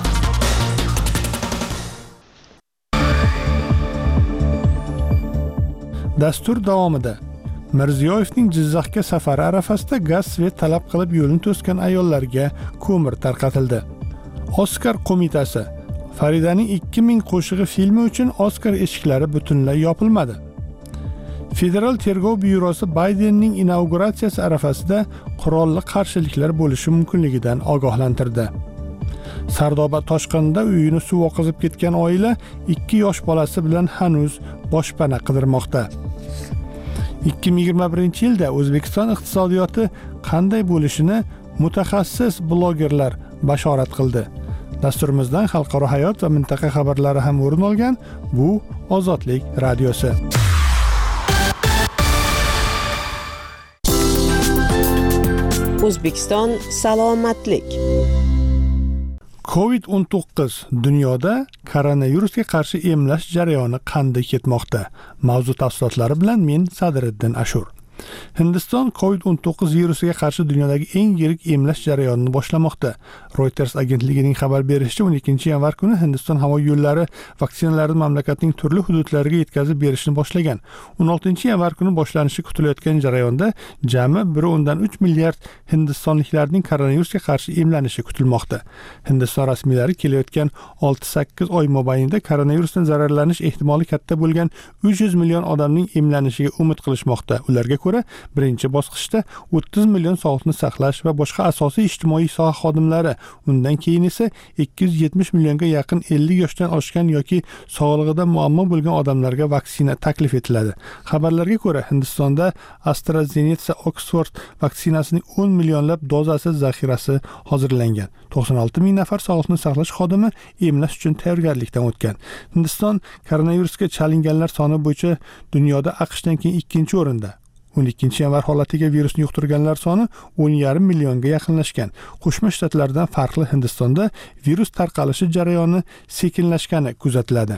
Dastur davomida Mirziyoyevning Jizzaxga safari arafasida gaz svet talab qilib yo'lni to'sgan ayollarga ko'mir tarqatildi. Oskar qo'mitasi Faridaning ikki ming qo'shig'i filmi uchun Oskar eshiklari butunlay yopilmadi. Federal tergov byurosi Baydenning inauguratsiyasi arafasida qurolli qarshiliklar bo'lishi mumkinligidan ogohlantirdi. Sardoba toshqinida uyini suv oqizib ketgan oila ikki yosh bolasi bilan hanuz boshpana qidirmoqda. ikki ming yigirma birinchi yilda O'zbekiston iqtisodiyoti qanday bo'lishini mutaxassis blogerlar bashorat qildi. Dasturimizdan xalqaro hayot va mintaqa xabarlari ham o'rin olgan. Bu Ozodlik radiosi. O'zbekiston salomatlik. covid o'n to'qqiz dunyoda koronavirusga qarshi emlash jarayoni qanday ketmoqda? Mavzu tafsilotlari bilan men Sadriddin Ashur. Hindiston covid o'n to'qqiz virusiga qarshi dunyodagi eng yirik emlash jarayonini boshlamoqda. Reuters agentligining xabar berishicha, o'n ikkinchi yanvar kuni Hindiston havo yo'llari vaksinalarni mamlakatning turli hududlariga yetkazib berishni boshlagan. o'n oltinchi yanvar kuni boshlanishi kutilayotgan jarayonda jami bir nuqta uch milliard hindistonliklarning koronavirusga qarshi emlanishi kutilmoqda. Hindiston rasmiylari kelayotgan olti sakkiz oy mobaynida koronavirusdan zararlanish ehtimoli katta bo'lgan uch yuz million odamning emlanishiga umid qilishmoqda. Ularga ko'ra, birinchi bosqichda o'ttiz million sog'liqni saqlash va boshqa asosiy ijtimoiy soha xodimlari, undan keyin esa ikki yuz yetmish millionga yaqin ellik yoshdan oshgan yoki sog'lig'ida muammo bo'lgan odamlarga vaksina taklif etiladi. Xabarlarga ko'ra, Hindistonda AstraZeneca Oxford vaksinasining o'n millionlab dozasi zaxirasi hozirlangan. to'qson olti ming nafar sog'liqni saqlash xodimi emlash uchun tayyorgarlikdan o'tgan. Hindiston koronavirusga chalinganlar soni bo'yicha dunyoda AQShdan keyin ikkinchi o'rinda. o'n ikkinchi yanvar holatiga virusni yuqtirganlar soni o'n yarim millionga yaqinlashgan. Qo'shma Shtatlardan farqli Hindistonda virus tarqalishi jarayoni sekinlashgani kuzatiladi.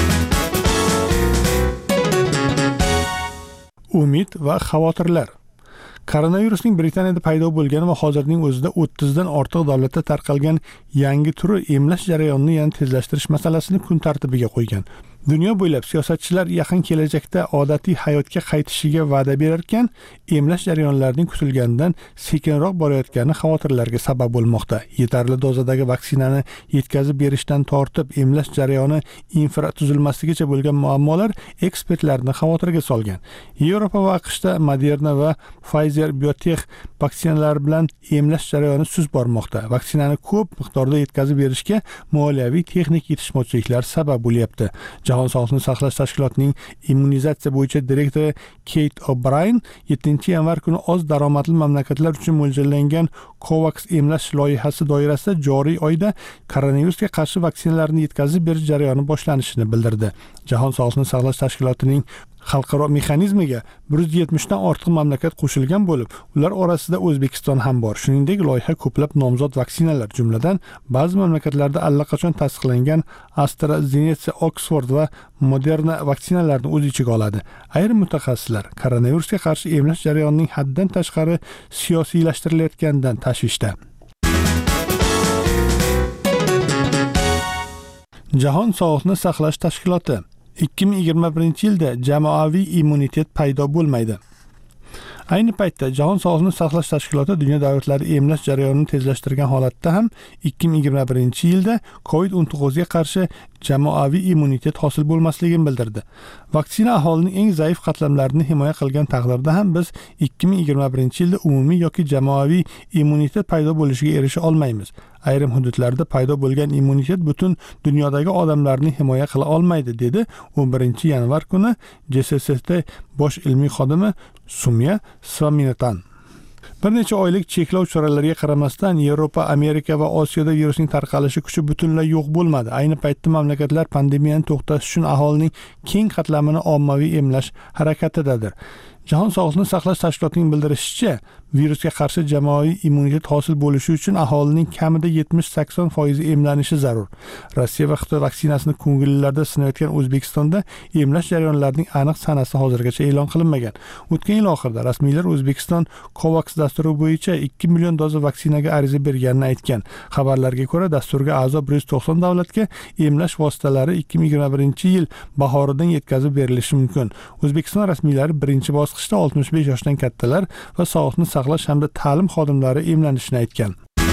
Umid va xavotirlar. Koronavirusning Britaniyada paydo bo'lgani va hozirning o'zida o'ttizdan ortiq davlatda tarqalgan yangi turi emlash jarayonini yana tezlashtirish masalasini kun tartibiga qo'ygan. Dunyo bo'ylab siyosatchilar yaqin kelajakda odatiy hayotga qaytishiga va'da berarkan, emlash jarayonlarining kutilganidan sekinroq borayotgani xavotirlarga sabab bo'lmoqda. Yetarli dozadagi vaksinani yetkazib berishdan tortib emlash jarayoni infratuzilmasigacha bo'lgan muammolar ekspertlarni xavotirga solgan. Yevropa va AQShda Moderna va Pfizer Biotech vaksinalari bilan emlash jarayoni sust bormoqda. Vaksinani ko'p miqdorda yetkazib berishga moliyaviy texnik yetishmovchiliklar sabab bo'lyapti. Jahon sog'liqni saqlash tashkilotining immunizatsiya bo'yicha direktori Kate O'Brien yettinchi yanvar kuni oz daromadli mamlakatlar uchun mo'ljallangan COVAX emlash loyihasi doirasida joriy oyda koronavirusga qarshi vaksinalarni yetkazib berish jarayoni boshlanishini bildirdi. Jahon sog'liqni saqlash tashkilotining Xalqaro mexanizmiga bir yuz yetmish dan ortiq mamlakat qo'shilgan bo'lib, ular orasida O'zbekiston ham bor. Shuningdek, loyiha ko'plab nomzod vaksinalar, jumladan ba'zi mamlakatlarda allaqachon tasdiqlangan AstraZeneca, Oxford va Moderna vaksinalarni o'z ichiga oladi. Ayrim mutaxassislar koronavirusga qarshi emlash jarayonining haddan tashqari siyosiylashtiriladiganidan tashvishda. Jahon Sog'liqni saqlash tashkiloti ikki ming yigirma birinchi yilda jamoaviy immunitet paydo bo'lmaydi. Ayni paytda Jahon Sog'liqni saqlash tashkiloti dunyo davlatlari emlash jarayonini tezlashtirgan holatda ham ikki ming yigirma birinchi yilda COVID o'n to'qqiz ga qarshi jamoaviy immunitet hosil bo'lmasligini bildirdi. Vaksina aholining eng zaif qatlamlarini himoya qilgan taqdirda ham biz ikki ming yigirma birinchi yilda umumiy yoki jamoaviy immunitet paydo bo'lishiga erisha olmaymiz. Ayrim hududlarda paydo bo'lgan immunitet butun dunyodagi odamlarni himoya qila olmaydi, dedi o'n birinchi yanvar kuni J S S T bosh ilmiy xodimi Sumya Swaminathan. Bir necha oylik cheklov choralariga qaramasdan Yevropa, Amerika va Osiyoda virusning tarqalishi kuchi butunlay yo'q bo'lmadi. Ayni paytda mamlakatlar pandemiyani to'xtatish uchun aholining keng qatlamini ommaviy emlash harakatidadir. Jahon Sog'liqni saqlash tashkilotining bildirishicha, virusga qarshi jamoaviy immunitet hosil bo'lishi uchun aholining kamida yetmish sakson foiz emlanishi zarur. Rossiya va Xitoy vaksinasini ko'ngillilarda sinayotgan O'zbekistonda emlash jarayonlarining aniq sanasi hozirgacha e'lon qilinmagan. O'tgan yil oxirida rasmiylar O'zbekiston COVAX dasturi bo'yicha ikki million doza vaksinaga ariza berganini aytgan. Xabarlarga ko'ra, dasturga a'zo bir yuz to'qson davlatga emlash vositalari ikki ming yigirma birinchi yil bahoridan yetkazib berilishi mumkin. O'zbekiston rasmiylari birinchi bosqichda oltmish besh yoshdan kattalar va sog'liqni saqlash hamda ta'lim xodimlari emlanishini aytgan.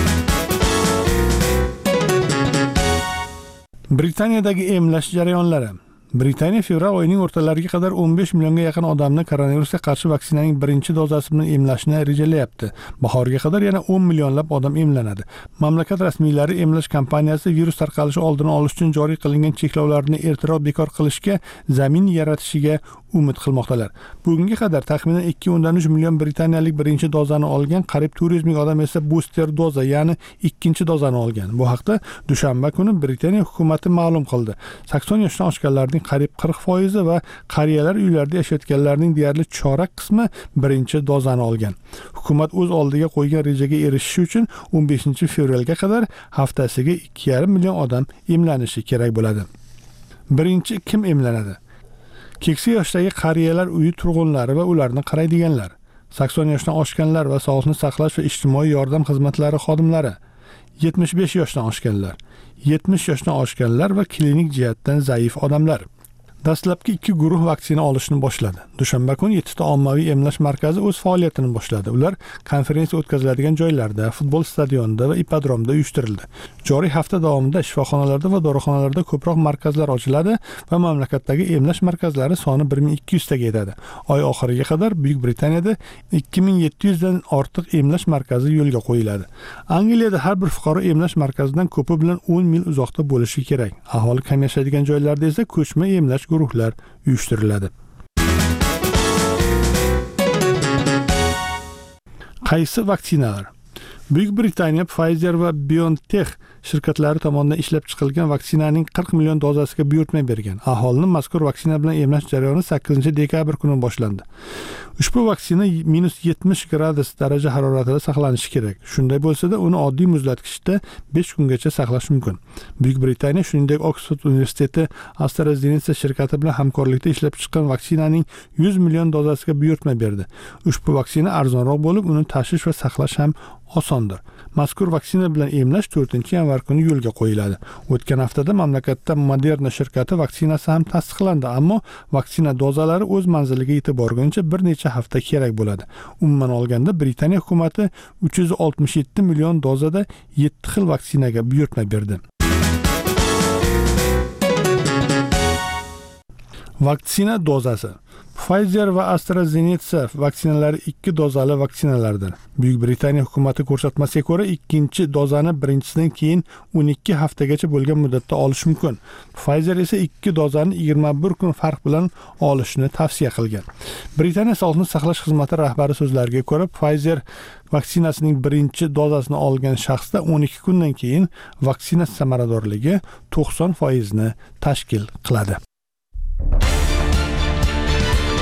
Britaniyadagi emlash jarayonlari. Britaniya fevral oyining o'rtalariga qadar o'n besh millionga yaqin odamni koronavirusga qarshi vaksinaning birinchi dozasi bilan emlashni rejalayapti. Bahorga qadar yana o'n millionlab odam emlanadi. Mamlakat rasmiylari emlash kampaniyasi virus tarqalishi oldini olish uchun joriy qilingan cheklovlarni ertaroq bekor qilishga zamin yaratishiga umid qilmoqdalar. Bugunga qadar taxminan ikki o'ndan uch million britaniyalik birinchi dozani olgan, qariyb to'rt yuz ming odam esa booster doza, ya'ni ikkinchi dozani olgan. Bu haqda dushanba kuni Britaniya hukumati ma'lum qildi. sakson yoshdan oshganlarning qariyb qirq foizi va qariyalar uylarida yashayotganlarning deyarli chorak qismi birinchi dozani olgan. Hukumat o'z oldiga qo'ygan rejaga erishish uchun o'n beshinchi fevralga qadar haftasiga ikki yarim million odam emlanishi kerak bo'ladi. Birinchi kim emlanadi? Keksa yoshdagi qariyalar uyi turg'unlari va ularni qaraydiganlar, sakson yoshdan oshganlar va sog'liqni saqlash va ijtimoiy yordam xizmatlari xodimlari, yetmish besh yoshdan oshganlar, yetmish yoshdan oshganlar va klinik jihatdan zaif odamlar. Dastlabki ikki guruh vaksina olishni boshladi. Dushanba kuni yettita ommaviy emlash markazi o'z faoliyatini boshladi. Ular konferensiya o'tkaziladigan joylarda, futbol stadionida va ipodromda uyushtirildi. Joriy hafta davomida shifoxonalarda va dorixonalarda ko'proq markazlar ochiladi va mamlakatdagi emlash markazlari soni bir ming ikki yuz taga yetadi. Oy oxiriga qadar Buyuk Britaniyada ikki ming yetti yuz dan ortiq emlash markazi yo'lga qo'yiladi. Angliyada har bir fuqaro emlash markazidan ko'pi bilan o'n mil uzoqda bo'lishi kerak. Aholi kam yashaydigan joylarda esa ko'chma emlash guruhlar uyushtiriladi. Qaysi vaksinalar? Buyuk Britaniya Pfizer va BioNTech shirkatlari tomonidan ishlab chiqilgan vaksinaning qirq million dozasiga buyurtma bergan. Aholini mazkur vaksina bilan emlash jarayoni sakkizinchi dekabr kuni boshlandi. Ushbu vaksina minus yetmish gradus daraja haroratida saqlanishi kerak. Shunday bo'lsa-da, uni oddiy muzlatgichda besh kungacha saqlash mumkin. Buyuk Britaniya shuningdek Oxford universiteti AstraZeneca shirkati bilan hamkorlikda ishlab chiqqan vaksinaning yuz million dozasiga buyurtma berdi. Ushbu vaksina arzonroq bo'lib, uni tashish va saqlash ham osondir. Mazkur vaksina bilan emlash to'rtinchi yanvar kuni yo'lga qo'yiladi. O'tgan haftada mamlakatda Moderna shirkati vaksinasi ham tasdiqlandi, ammo vaksina dozalari o'z manziliga yetib borguncha bir necha hafta kerak bo'ladi. Umuman olganda Britaniya hukumati uch yuz oltmish yetti million dozada yetti xil vaksinaga buyurtma berdi. Vaksina dozasi. Pfizer va AstraZeneca vaksinalari ikki dozali vaksinalardir. Buyuk Britaniya hukumati ko'rsatmasiga ko'ra, ikkinchi dozani birinchisidan keyin o'n ikki haftagacha bo'lgan muddatda olish mumkin. Pfizer esa ikki dozani yigirma bir kun farq bilan olishni tavsiya qilgan. Britaniya Sog'liqni saqlash xizmati rahbari so'zlariga ko'ra, Pfizer vaksinasining birinchi dozasini olgan shaxsda o'n ikki kundan keyin vaksina samaradorligi to'qson foiz ni tashkil qiladi.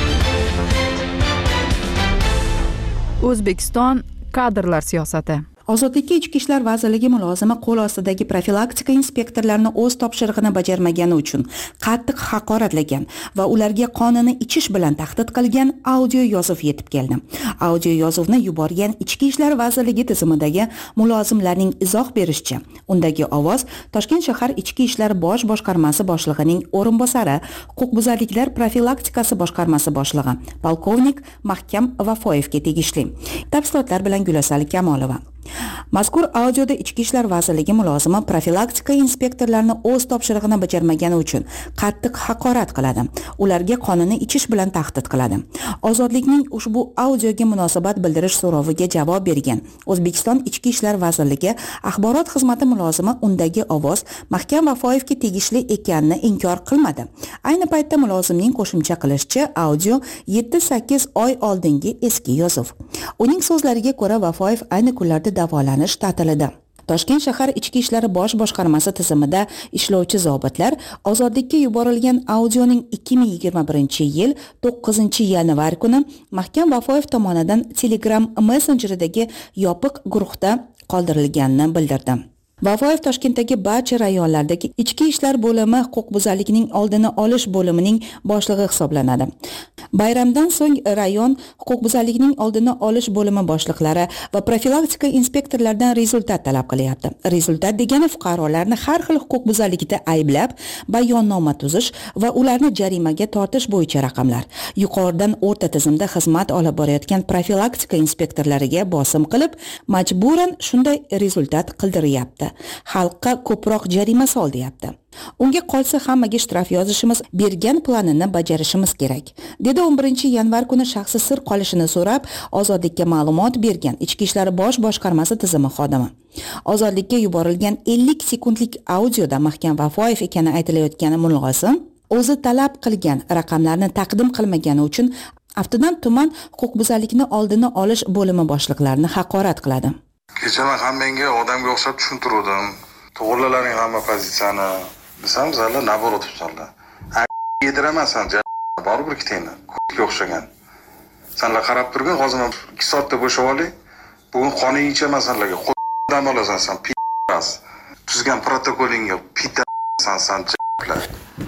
O'zbekiston kadrlar siyosati. Ozodlikka Ichki ishlar vazirligi mulozimi qo'l ostidagi profilaktika inspektorlarini o'z topshirig'ini bajarmagani uchun qattiq haqoratlagan va ularga qonini ichish bilan tahdid qilgan audio yozuv yetib keldi. Audio yozuvni yuborgan Ichki ishlar vazirligi tizimidagi mulozimlarning izoh berishicha, undagi ovoz Toshkent shahar Ichki ishlar bosh boshqarmasi boshlig'ining o'rinbosari, huquqbuzarliklar profilaktikasi boshqarmasi boshlig'i polkovnik Mahkam Vafoyevga tegishli. Tafsilotlar bilan Gulasal Kamolova. Mazkur audioda Ichki ishlar vazirligi mulozimi profilaktika inspektorlarini o'z topshirig'ini bajarmagani uchun qattiq haqorat qiladi. Ularga qonini ichish bilan tahdid qiladi. Ozodlikning ushbu audioga munosabat bildirish so'roviga javob bergan O'zbekiston Ichki ishlar vazirligi axborot xizmati mulozimi undagi ovoz Mahkam Vafoyevga tegishli ekanini inkor qilmadi. Ayni paytda mulozimning qo'shimcha qilishicha, audio yetti sakkiz oy oldingi eski yozuv. Uning so'zlariga ko'ra, Vafoyev ayni kunlarda davolanish ta'tilida. Toshkent shahar Ichki ishlar bosh boshqarmasi tizimida ishlovchi zobitlar ozodlikka yuborilgan audioning ikki ming yigirma birinchi yil to'qqizinchi yanvar kuni Mahkam Vafoyev tomonidan Telegram messenjeridagi yopiq guruhda qoldirilganini bildirdi. Vafoyev Toshkentdagi barcha rayonlardagi Ichki ishlar bo'limi huquqbuzarlikning oldini olish bo'limining boshlig'i hisoblanadi. Bayramdan so'ng rayon huquqbuzarlikning oldini olish bo'limi boshliqlari va profilaktika inspektorlaridan rezultat talab qilyapti. Rezultat degani fuqarolarni har xil huquqbuzarlikda ayblab, bayonnoma tuzish va ularni jarimaga tortish bo'yicha raqamlar. Yuqoridan o'rta tizimda xizmat olib borayotgan profilaktika inspektorlariga bosim qilib, majburan shunday rezultat qildiryapti. Xalqqa ko'proq jarima sol deyapti. Unga qolsa hammaga shtraf yozishimiz, bergan planini bajarishimiz kerak, dedi o'n birinchi yanvar kuni shaxsi sir qolishini so'rab Ozodlikka ma'lumot bergan Ichki ishlar bosh boshqarmasi tizimi xodimi. Ozodlikka yuborilgan ellik sekundlik audioda Mahkam Vafoyev ekani aytilayotgani mulozim o'zi talab qilgan raqamlarni taqdim qilmagani uchun aftidan tuman huquqbuzarlikni oldini olish bo'limi boshliqlarini haqorat qiladi. Kecha men hammangga odamga o'xshab tushuntirdim. To'g'rilalaring hamma pozitsiyani. Desam, sizlar naborot tutsanlar. Yediramansan, baribir ikkitangni. Ko'kka o'xshagan. Senlar qarab turgin, hozir men ikki soatda bo'shab olay. Bugun qoning ichaman senlarga. Qo'ldan olasan sen, p***as. Tuzgan protokolingga p***san sen, j***lar.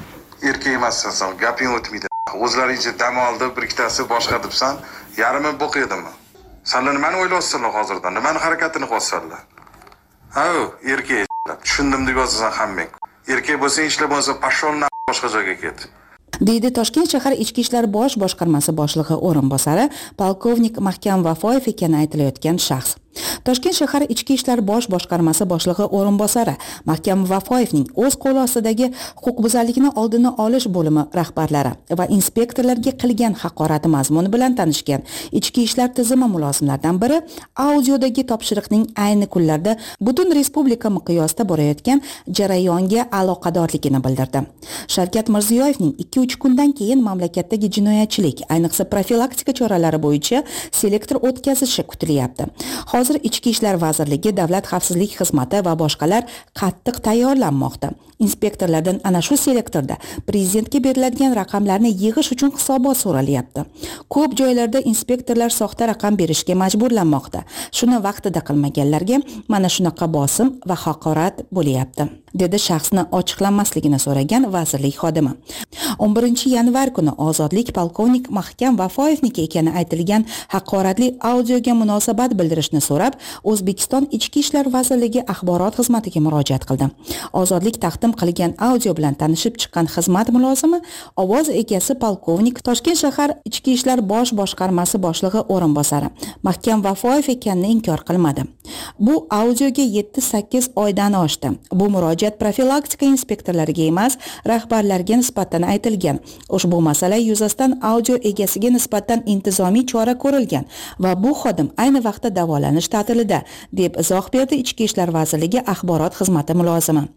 Erkak emassan sen, gaping o'tmaydi. O'zlaringcha dam oldi, bir ikkitasi boshqa debsan, yarimi bo'q edimi? Senlar nimani o'ylayapsizlar hozirdan? Nimani harakatini qilyapsizlar? Ha, erkak, tushundim deb yozasan hammang. Erkak bo'lsang ishlab bo'lsa, pashol na boshqa joyga ket. deydi Toshkent shahar Ichki ishlar bosh boshqarmasi boshlig'i o'rinbosari polkovnik Mahkam Vafoyev ekani aytilayotgan shaxs. Toshkent shahar Ichki ishlar bosh boshqarmasi boshlig'i o'rinbosari Mahkam Vafoyevning o'z qo'l ostidagi huquqbuzarlikni oldini olish bo'limi rahbarlari va inspektorlarga qilgan haqorati mazmuni bilan tanishgan Ichki ishlar tizimi mulozimlaridan biri audiodagi topshiriqning ayni kunlarda butun respublika miqyosida borayotgan jarayonga aloqadorligini bildirdi. Shavkat Mirziyoyevning ikki uch kundan keyin mamlakatdagi jinoyatchilik, ayniqsa profilaktika choralari bo'yicha selektor o'tkazishi kutilyapti. Hozir Ichki ishlar vazirligi, Davlat xavfsizlik xizmati va boshqalar qattiq tayyorlanmoqda. Inspektorlardan ana shu selektorda prezidentga beriladigan raqamlarni yig'ish uchun hisobot so'ralyapti. Ko'p joylarda inspektorlar soxta raqam berishga majburlanmoqda. Shuni vaqtida qilmaganlarga mana shunaqa bosim va haqorat bo'lyapti, dedi shaxsni ochiqlanmasligini so'ragan vazirlik xodimi. o'n birinchi yanvar kuni Ozodlik polkovnik Mahkam Vafoyevniki ekani aytilgan haqoratli audioga munosabat bildirishni so'rab, O'zbekiston Ichki ishlar vazirligi axborot xizmatiga murojaat qildi. Ozodlik taqdim qilgan audio bilan tanishib chiqqan xizmat mulozimi ovoz egasi polkovnik Toshkent shahar Ichki ishlar bosh boshqarmasi boshlig'i o'rinbosari Mahkam Vafoyev ekanini inkor qilmadi. Bu audioga yetti sakkiz oydan oshdi. Bu murojaat profilaktika inspektorlariga emas, rahbarlarga nisbatan aytilgan. Ushbu masala yuzasidan audio egasiga nisbatan intizomiy chora ko'rilgan va bu xodim ayni vaqtda davolanish ta'tilida, deb izoh berdi Ichki ishlar vazirligi axborot xizmati mulozimi.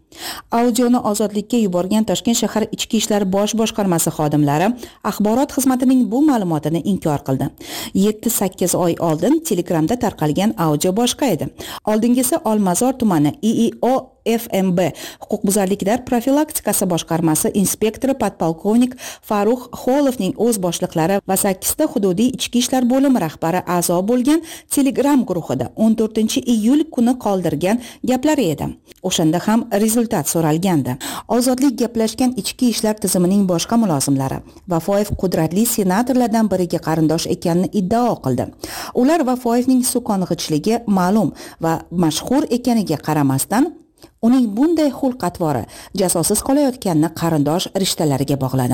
Audioni ozodlikka yuborgan Toshkent shahar Ichki ishlar bosh boshqarmasi xodimlari axborot xizmatining bu ma'lumotini inkor qildi. yetti sakkiz oy oldin Telegramda tarqalgan audio boshqa edi. Oldingisi Olmazor tumani I I O F M B huquqbuzarliklar profilaktikasi boshqarmasi inspektori podpolkovnik Farruh Xolovning o'z boshliqlari va sakkizta hududiy ichki ishlar bo'limi rahbari a'zo bo'lgan Telegram guruhida o'n to'rtinchi iyul kuni qoldirgan gaplari edi. O'shanda ham rezultat so'ralgandi. Ozodlik gaplashgan ichki ishlar tizimining boshqa mulozimlari Vafoyev qudratli senatorlardan biriga qarindosh ekanini iddao qildi. Ular Vafoyevning so'kong'ichligi ma'lum va mashhur ekaniga qaramasdan uning bunday xulq-atvori jazosiz qolayotganini qarindosh rishtalariga bog'ladi.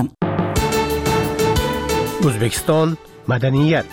O'zbekiston madaniyat.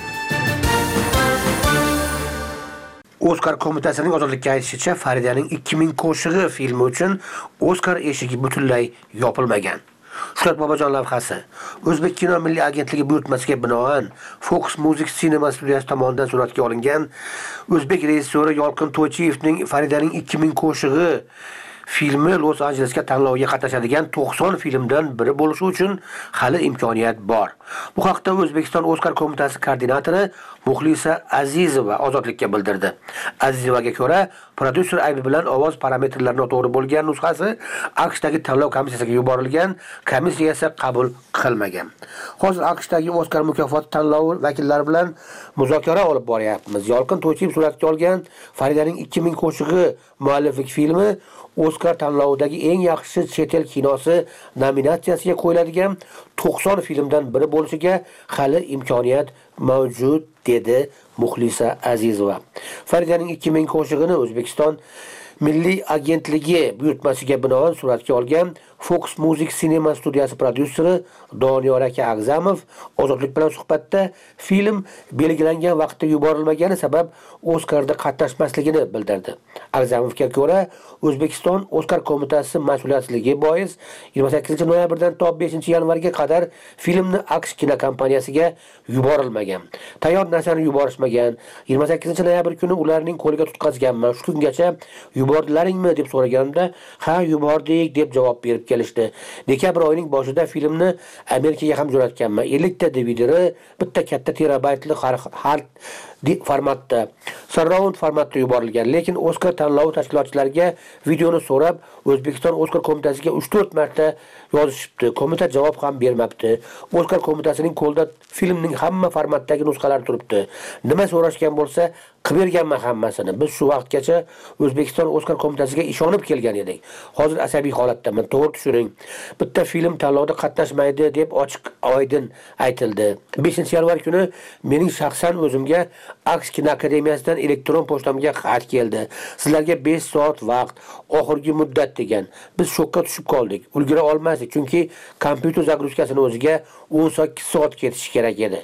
Oskar qo'mitasining ozodlikka aytishicha, Faridaning ikki ming qo'shig'i filmi uchun Oskar eshigi butunlay yopilmagan. Shuhrat Bobojon lavhasi O'zbek kino milliy agentligi buyurtmasiga binoan Fox Music Cinema studiyasi tomonidan suratga olingan o'zbek rejissyori Yolqin To'ychiyevning Faridaning ikki ming qo'shig'i filmi Los Anjelesga tanlovga qatnashadigan to'qson filmdan biri bo'lishi uchun hali imkoniyat bor. Bu haqda O'zbekiston Oskar qo'mitasi koordinatori Muxlisa Azizova ozodlikka bildirdi. Azizovaga ko'ra, prodyuser aybi bilan ovoz parametrlari noto'g'ri bo'lgan nusxasi AQShdagi tanlov komissiyasiga yuborilgan, komissiya esa qabul qilmagan. Hozir AQShdagi Oskar mukofoti tanlovi vakillari bilan muzokara olib boryapmiz. Yolqin To'ychiyev suratga olgan Faridaning ikki ming qo'shig'i mualliflik filmi Oskar tanlovidagi eng yaxshi chet el kinosi nominatsiyasiga qo'yiladigan to'qson filmdan biri bo'lishiga hali imkoniyat mavjud, dedi Muxlisa Azizova. Faridaning ikki ming qo'shig'ini O'zbekiston Milliy agentligi buyurtmasiga binoan suratga olgan Fox Music Cinema studiyasi prodyuseri Doniyor aka Agzamov ozodlik bilan suhbatda film belgilangan vaqtda yuborilmagani sabab Oskarda qatnashmasligini bildirdi. Agzamovga ko'ra, O'zbekiston Oskar qo'mitasi mas'uliyatsizligi bois yigirma sakkizinchi noyabrdan to beshinchi yanvarga qadar filmni AQSh kinokompaniyasiga yuborilmagan. Tayyor narsani yuborishmagan. yigirma sakkizinchi noyabr kuni ularning qo'liga tutqazganman. Shu kungacha yubordilaringmi deb so'raganimda, ha, yubordik deb javob berib kelishdi. Dekabr oyining boshida filmni Amerikaga ham jo'natganman. ellik ta D V D, bitta katta terabaytli hard formatda, surround formatda yuborilgan. Lekin Oskar tanlovi tashkilotchilariga videoni so'rab, O'zbekiston Oskar qo'mitasiga uch to'rt marta yozishibdi. Qo'mita javob ham bermabdi. Oskar qo'mitasining qo'lida filmning hamma formatdagi nusxalari turibdi. Nima so'rashgan bo'lsa, qilib berganman hammasini. Biz shu vaqtgacha O'zbekiston Oskar qo'mitasiga ishonib kelgan edik. Hozir asabiy holatdaman. To'g'ri tushuning. Bitta film tanlovda qatnashmaydi deb ochiq oydin aytildi. beshinchi yanvar kuni mening shaxsan o'zimga AQSh kino akademiyasidan elektron pochtamga xat keldi. Sizlarga besh soat vaqt, oxirgi muddat degan. Biz shokka tushib qoldik. Ulgura olmasdik, chunki kompyuter zagruskasini o'ziga o'n sakkiz soat ketishi kerak edi,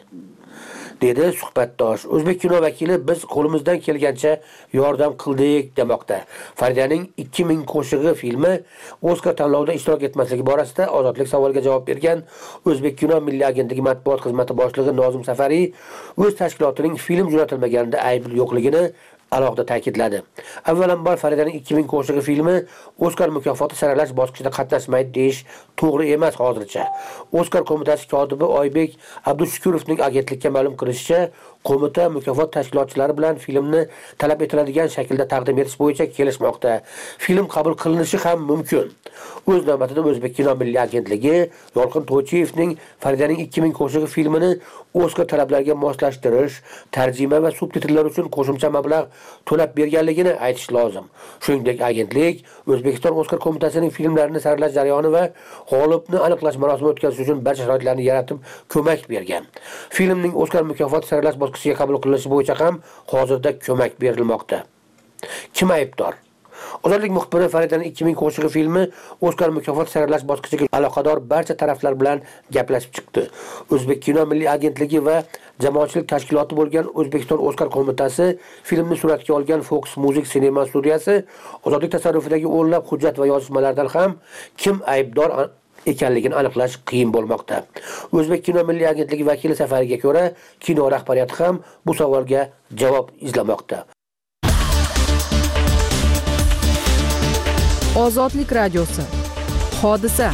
dedi suhbatdosh. O'zbek kino vakili biz qo'limizdan kelgancha yordam qildik demoqda. Faridaning ikki ming qo'shig'i filmi Oskar tanlovida ishtirok etmasligi borasida ozodlik savoliga javob bergan O'zbek kino milliy agentligi matbuot xizmati boshlig'i Nozim Safariy o'z tashkilotining film jo'natilmaganida ayb yo'qligini alohida ta'kidladi. Avvalambor Faridaning ikki ming qo'shig'i filmi Oskar mukofoti saralash bosqichida qatnashmaydi deyish to'g'ri emas hozircha. Oskar qo'mitasi kotibi Oybek Abdushukurovning agentlikka ma'lum qilishicha, qo'mita mukofot tashkilotchilari bilan filmni talab etiladigan shaklda taqdim etish bo'yicha kelishmoqda. Film qabul qilinishi ham mumkin. O'z navbatida O'zbek kino milliy agentligi Yolqin To'ychiyevning Faridaning ikki ming qo'shig'i filmini Oskar talablariga moslashtirish, tarjima va subtitrlar uchun qo'shimcha mablag' to'lab berganligini aytish lozim. Shuningdek, agentlik O'zbekiston Oskar qo'mitasining filmlarini saralash jarayoni va g'olibni aniqlash marosimi o'tkazish uchun barcha sharoitlarni yaratib ko'mak bergan. Filmning Oskar mukofoti saralash bosqichiga qabul qilinishi bo'yicha ham hozirda ko'mak berilmoqda. Kim aybdor? Ozodlik muxbiri Faridaning ikki ming qo'shig'i filmi Oskar mukofoti saralash bosqichiga aloqador barcha taraflar bilan gaplashib chiqdi. O'zbek kino milliy agentligi va jamoatchilik tashkiloti bo'lgan O'zbekiston Oskar qo'mitasi filmni suratga olgan Fox Music Cinema studiyasi ozodlik tasarrufidagi o'nlab hujjat va yozishmalardan ham kim aybdor ekanligini aniqlash qiyin bo'lmoqda. O'zbek kino milliy agentligi vakili Safariga ko'ra, kino rahbariyati ham bu savolga javob izlamoqda. Ozodlik radiosi. Hodisa.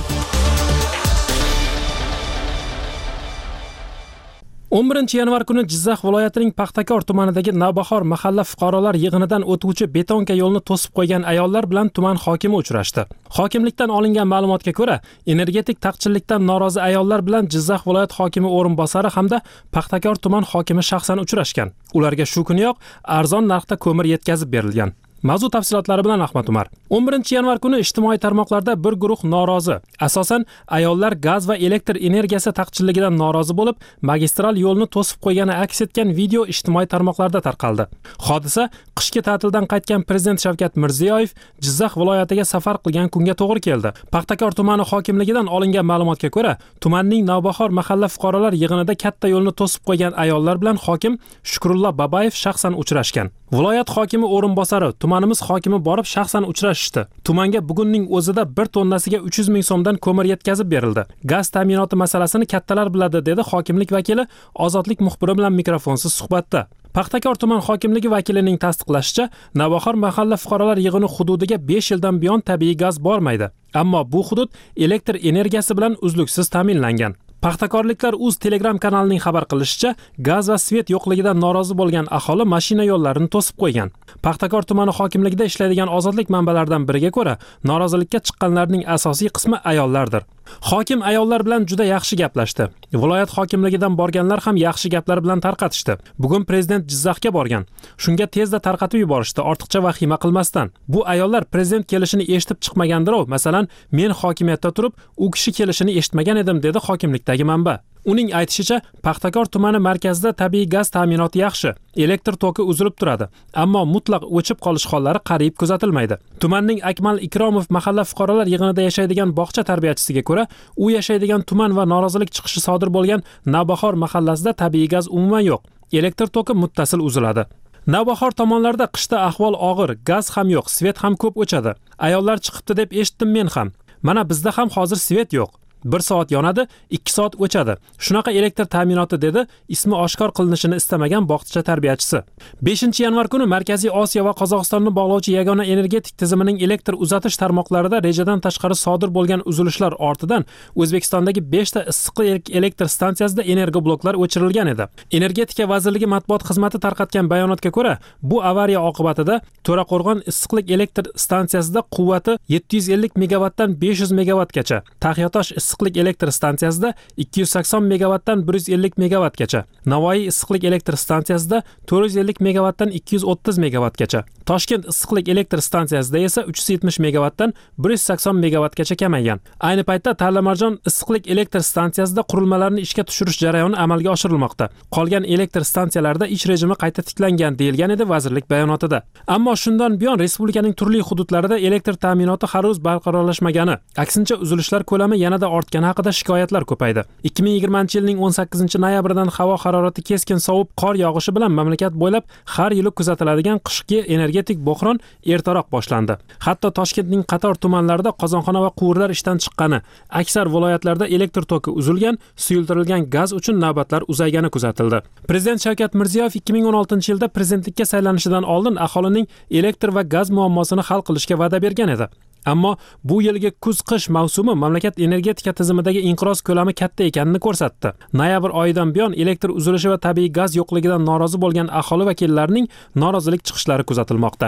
o'n birinchi yanvar kuni Jizzax viloyatining Paxtakor tumanidagi Navbahor mahalla fuqarolar yig'inidan o'tuvchi betonka yo'lni to'sib qo'ygan ayollar bilan tuman hokimi uchrashdi. Hokimlikdan olingan ma'lumotga ko'ra, energetik taqchillikdan norozi ayollar bilan Jizzax viloyat hokimi o'rinbosari hamda Paxtakor tuman hokimi shaxsan uchrashgan. Ularga shu kuniyoq arzon narxda ko'mir yetkazib berilgan. Mavzu tafsilotlari bilan Ahmad Umar. o'n birinchi yanvar kuni ijtimoiy tarmoqlarda bir guruh norozi, asosan ayollar gaz va elektr energiyasi taqchilligidan norozi bo'lib, magistral yo'lni to'sib qo'ygani aks etgan video ijtimoiy tarmoqlarda tarqaldi. Hodisa qishki ta'tildan qaytgan prezident Shavkat Mirziyoyev Jizzax viloyatiga safar qilgan kunga to'g'ri keldi. Paxtakor tumani hokimligidan olingan ma'lumotga ko'ra, tumanning Navbahor mahalla fuqarolar yig'inida katta yo'lni to'sib qo'ygan ayollar bilan hokim Shukrullo Babayev shaxsan uchrashgan. Viloyat hokimi o'rinbosari tumanimiz hokimi borib shaxsan uchrashishdi. Tumanga bugunning o'zida bir tonnasiga uch yuz ming so'mdan ko'mir yetkazib berildi. Gaz ta'minoti masalasini kattalar biladi, dedi hokimlik vakili Ozodlik muxbiri bilan mikrofonsiz suhbatda. Paxtakor tuman hokimligi vakilining tasdiqlashicha, Navbahor mahalla fuqarolar yig'ini hududiga besh yildan buyon tabiiy gaz bormaydi. Ammo bu hudud elektr energiyasi bilan uzluksiz ta'minlangan. Paxtakorliklar uz Telegram kanalining xabar qilishicha, gaz va svet yo'qligidan norozi bo'lgan aholi mashina yo'llarini to'sib qo'ygan. Paxtakor tumani hokimligida ishlaydigan ozodlik manbalaridan biriga ko'ra, norozilikka chiqqanlarning asosiy qismi ayollardir. Hokim ayollar bilan juda yaxshi gaplashdi. Viloyat hokimligidan borganlar ham yaxshi gaplar bilan tarqatishdi. Bugun prezident Jizzaxga borgan. Shunga tezda tarqatib yuborishdi, ortiqcha vahima qilmasdan. Bu ayollar prezident kelishini eshitib chiqmagandir-ov. Masalan, men hokimiyatda turib, u kishi kelishini eshitmagan edim, dedi hokimlikdagi manba. Uning aytishicha, Paxtakor tumani markazida tabiiy gaz ta'minoti yaxshi, elektr toki uzilib turadi, ammo mutlaq o'chib qolish hollari qariyb kuzatilmaydi. Tumanning Akmal Ikromov mahalla fuqarolar yig'inida yashaydigan bog'cha tarbiyachisiga ko'ra, u yashaydigan tuman va norozilik chiqishi sodir bo'lgan Navbahor mahallasida tabiiy gaz umuman yo'q. Elektr toki muttasil uziladi. Navbahor tomonlarda qishda ahvol og'ir, gaz ham yo'q, svet ham ko'p o'chadi. Ayollar chiqibdi deb eshitdim men ham. Mana bizda ham hozir svet yo'q. bir soat yonadi, ikki soat o'chadi. Shunaqa elektr ta'minoti, dedi ismi oshkor qilinishini istamagan bog'cha tarbiyachisi. beshinchi yanvar kuni Markaziy Osiyo va Qozog'istonni bog'lovchi yagona energetik tizimining elektr uzatish tarmoqlarida rejadan tashqari sodir bo'lgan uzilishlar ortidan O'zbekistondagi beshta issiqlik elektr stansiyasida energobloklar o'chirilgan edi. Energetika vazirligi matbuot xizmati tarqatgan bayonotga ko'ra, bu avariya oqibatida To'raqo'rg'on issiqlik elektr stansiyasida quvvati yetti yuz ellik megavatdan besh yuz megavatgacha, Taxyatosh issiqlik elektr stansiyasida ikki yuz sakson megavatdan bir yuz ellik megavatgacha, Navoiy issiqlik elektr stansiyasida to'rt yuz ellik megavatdan ikki yuz o'ttiz megavatgacha, Toshkent issiqlik elektr stansiyasida esa uch yuz yetmish megavatdan bir yuz sakson megavatgacha kamaygan. Ayni paytda Tarlamarjon issiqlik elektr stansiyasida qurilmalarni ishga tushirish jarayoni amalga oshirilmoqda. Qolgan elektr stansiyalarda ish rejimi qayta tiklangan, deyilgan edi vazirlik bayonotida. Ammo shundan buyon respublikaning turli hududlarida elektr ta'minoti hanuz barqarorlashmagani, aksincha uzilishlar ko'lami yanada ortgani haqida shikoyatlar ko'paydi. ikki ming yigirmanchi yilning o'n sakkizinchi noyabridan havo harorati keskin sovib, qor yog'ishi bilan mamlakat bo'ylab har yili kuzatiladigan qishki energetik bo'hron ertaroq boshlandi. Hatto Toshkentning qator tumanlarida qozonxona va quvurlar ishdan chiqqani, aksar viloyatlarda elektr toki uzilgan, suyultirilgan gaz uchun navbatlar uzaygani kuzatildi. Prezident Shavkat Mirziyoyev ikki ming o'n oltinchi yilda prezidentlikka saylanishidan oldin aholining elektr va gaz muammosini hal qilishga va'da bergan edi. Ammo bu yilgi kuz-qish mavsumi mamlakat energetika tizimidagi inqiroz ko'lami katta ekanini ko'rsatdi. Noyabr oyidan buyon elektr uzilishi va tabiiy gaz yo'qligidan norozi bo'lgan aholi vakillarining norozilik chiqishlari kuzatilmoqda.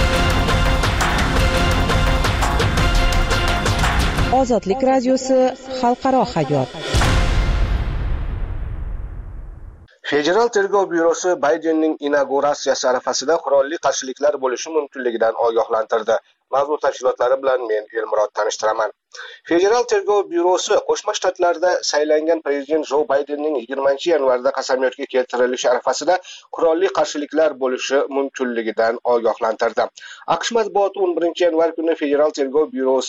Ozodlik radiosi xalqaro hayot. Federal tergov byurosi Baydenning inauguratsiyasi arafasida qurolli qarshiliklar bo'lishi mumkinligidan ogohlantirdi. Mavzu tafsilotlari bilan men Elmurod tanishtiraman. Federal tergov byurosi Qo'shma Shtatlarda saylangan prezident Jo Baydenning yigirmanchi yanvarda qasamyodga keltirilishi arafasida qurolli qarshiliklar bo'lishi mumkinligidan ogohlantirdi. AQSh matbuoti o'n birinchi yanvar kuni Federal tergov byurosi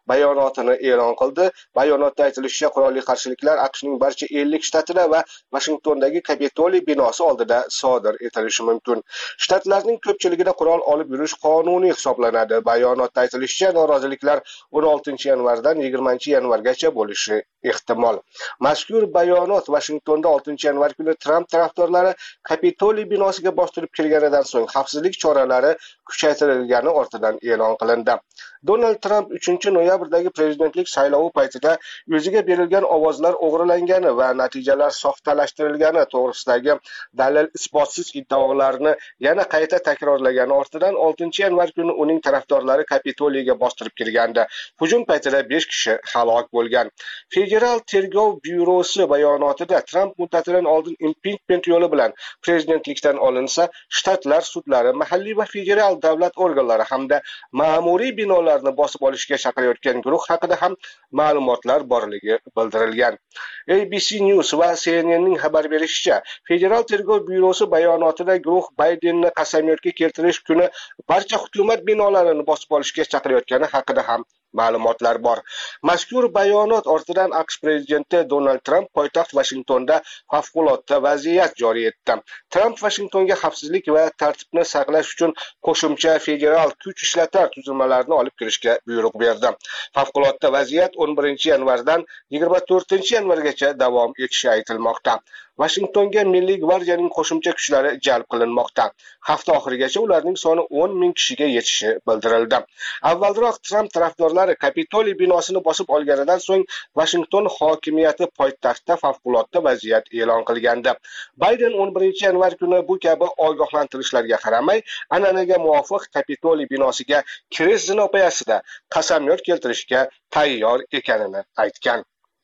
bayonotini e'lon qildi. Bayonotda aytilishicha, qurolli qarshiliklar AQShning barcha ellik shtatida va Vashingtondagi Kapitoliy binosi oldida sodir etilishi mumkin. Shtatlarning ko'pchiligida qurol olib yurish qonuniy hisoblanadi. Bayonotda aytilishicha, noroziliklar o'n oltinchi yanvardan yigirmanchi yanvargacha bo'lishi ehtimol. Mazkur bayonot Vashingtonda oltinchi yanvar kuni Trump tarafdorlari Kapitoliy binosiga bostirib kirganidan so'ng xavfsizlik choralari kuchaytirilgani ortidan e'lon qilindi. Donald Trump uchinchi noyabrdagi prezidentlik saylovi paytida o'ziga berilgan ovozlar o'g'irlangani va natijalar soxtalashtirilgani to'g'risidagi dalil isbotsiz iddaolarni yana qayta takrorlagani ortidan oltinchi yanvar kuni uning tarafdorlari Kapitoliyga bostirib kirgandi. Hujum paytida besh kishi halok bo'lgan. Federal tergov byurosi bayonotida Trump muddatidan oldin impichment yo'li bilan prezidentlikdan olinsa, shtatlar sudlari, mahalliy va federal davlat organlari hamda ma'muriy binolarni bosib olishga chaqirayotgan guruh haqida ham ma'lumotlar borligi bildirilgan. A B C News va C N Nning xabar berishicha, Federal tergov byurosi bayonotida guruh Baydenni qasamyodga keltirish kuni barcha hukumat binolarini bosib olishga chaqirayotgani haqida ham ma'lumotlar bor. Mazkur bayonot ortidan AQSh prezidenti Donald Trump poytaxt Vashingtonda favqulodda vaziyat joriy etdi. Trump Vashingtonga xavfsizlik va tartibni saqlash uchun qo'shimcha federal kuch ishlatar tuzilmalarini olib kirishga buyruq berdi. Favqulodda vaziyat o'n birinchi yanvardan yigirma to'rtinchi yanvargacha davom etishi aytilmoqda. Vashingtonga Milliy gvardiyaning qo'shimcha kuchlari jalb qilinmoqda. Hafta oxirigacha ularning soni o'n ming kishiga yetishi bildirildi. Avvalroq Trump tarafdorlari Kapitoliy binosini bosib olganidan so'ng Vashington hokimiyati poytaxtda favqulodda vaziyat e'lon qilgandi. Bayden o'n birinchi yanvar kuni bu kabi ogohlantirishlarga qaramay, an'anaga muvofiq Kapitoliy binosiga kirish zinopoyasida qasamyod keltirishga tayyor ekanini aytgan.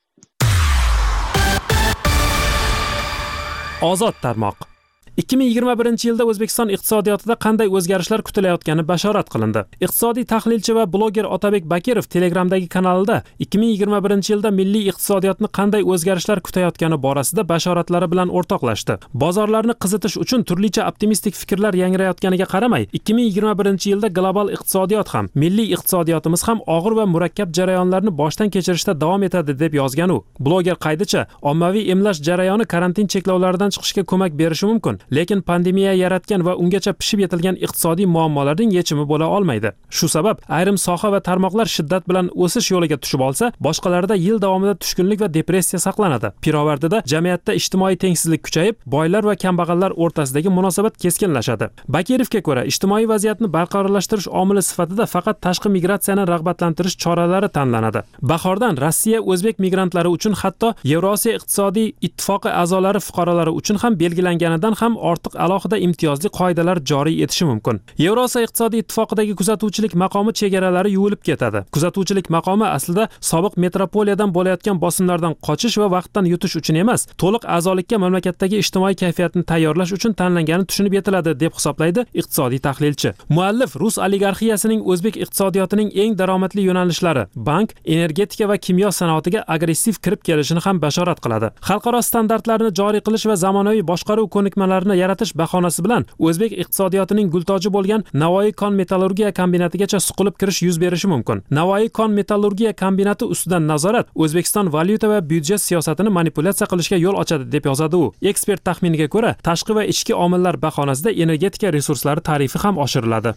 Ozod tarmoq. ikki ming yigirma birinchi yilda O'zbekiston iqtisodiyotida qanday o'zgarishlar kutilayotgani bashorat qilindi. Iqtisodiy tahlilchi va bloger Otabek Bakirov Telegramdagi kanalida ikki ming yigirma birinchi yilda milliy iqtisodiyotni qanday o'zgarishlar kutayotgani borasida bashoratlari bilan o'rtoqlashdi. Bozorlarni qizitish uchun turlicha optimistik fikrlar yangrayotganiga qaramay, ikki ming yigirma birinchi yilda global iqtisodiyot ham, milliy iqtisodiyotimiz ham og'ir va murakkab jarayonlarni boshdan kechirishda davom etadi deb yozgan u. Bloger qaydicha, ommaviy emlash jarayoni karantin cheklovlaridan chiqishga ko'mak berishi mumkin. Lekin pandemiya yaratgan va ungacha pishib yetilgan iqtisodiy muammolarning yechimi bo'la olmaydi. Shu sabab ayrim soha va tarmoqlar shiddat bilan o'sish yo'liga tushib olsa, boshqalarida yil davomida tushkunlik va depressiya saqlanadi. Pirovardida jamiyatda ijtimoiy tengsizlik kuchayib, boylar va kambag'allar o'rtasidagi munosabat keskinlashadi. Bakirovga ko'ra, ijtimoiy vaziyatni barqarorlashtirish omili sifatida faqat tashqi migratsiyani rag'batlantirish choralari tanlanadi. Bahordan Rossiya o'zbek migrantlari uchun, hatto Yevrosiyo iqtisodiy ittifoqi a'zolari fuqarolari uchun ham belgilanganidan ham ortiq alohida imtiyozli qoidalar joriy etishi mumkin. Yevrosiyo iqtisodiy ittifoqidagi kuzatuvchilik maqomi chegaralari yuvilib ketadi. Kuzatuvchilik maqomi aslida sobiq metropoliyadan bo'layotgan bosimlardan qochish va vaqtdan yutish uchun emas, to'liq a'zolikka mamlakatdagi ijtimoiy kayfiyatni tayyorlash uchun tanlangani tushunib yetiladi deb hisoblaydi iqtisodiy tahlilchi. Muallif Rus oligarxiyasining o'zbek iqtisodiyotining eng daromadli yo'nalishlari, bank, energetika va kimyo sanoatiga agressiv kirib kelishini ham bashorat qiladi. Xalqaro standartlarni joriy qilish va zamonaviy boshqaruv ko'nikmalarini yaratish bahonasi bilan o'zbek iqtisodiyotining gultoji bo'lgan Navoiy kon metallurgiya kombinatigacha suqilib kirish yuz berishi mumkin. Navoiy kon metallurgiya kombinati ustidan nazorat O'zbekiston valyuta va byudjet siyosatini manipulyatsiya qilishga yo'l ochadi deb yozadi u. Ekspert taxminiga ko'ra, tashqi va ichki omillar bahonasida energetika resurslari tarifi ham oshiriladi.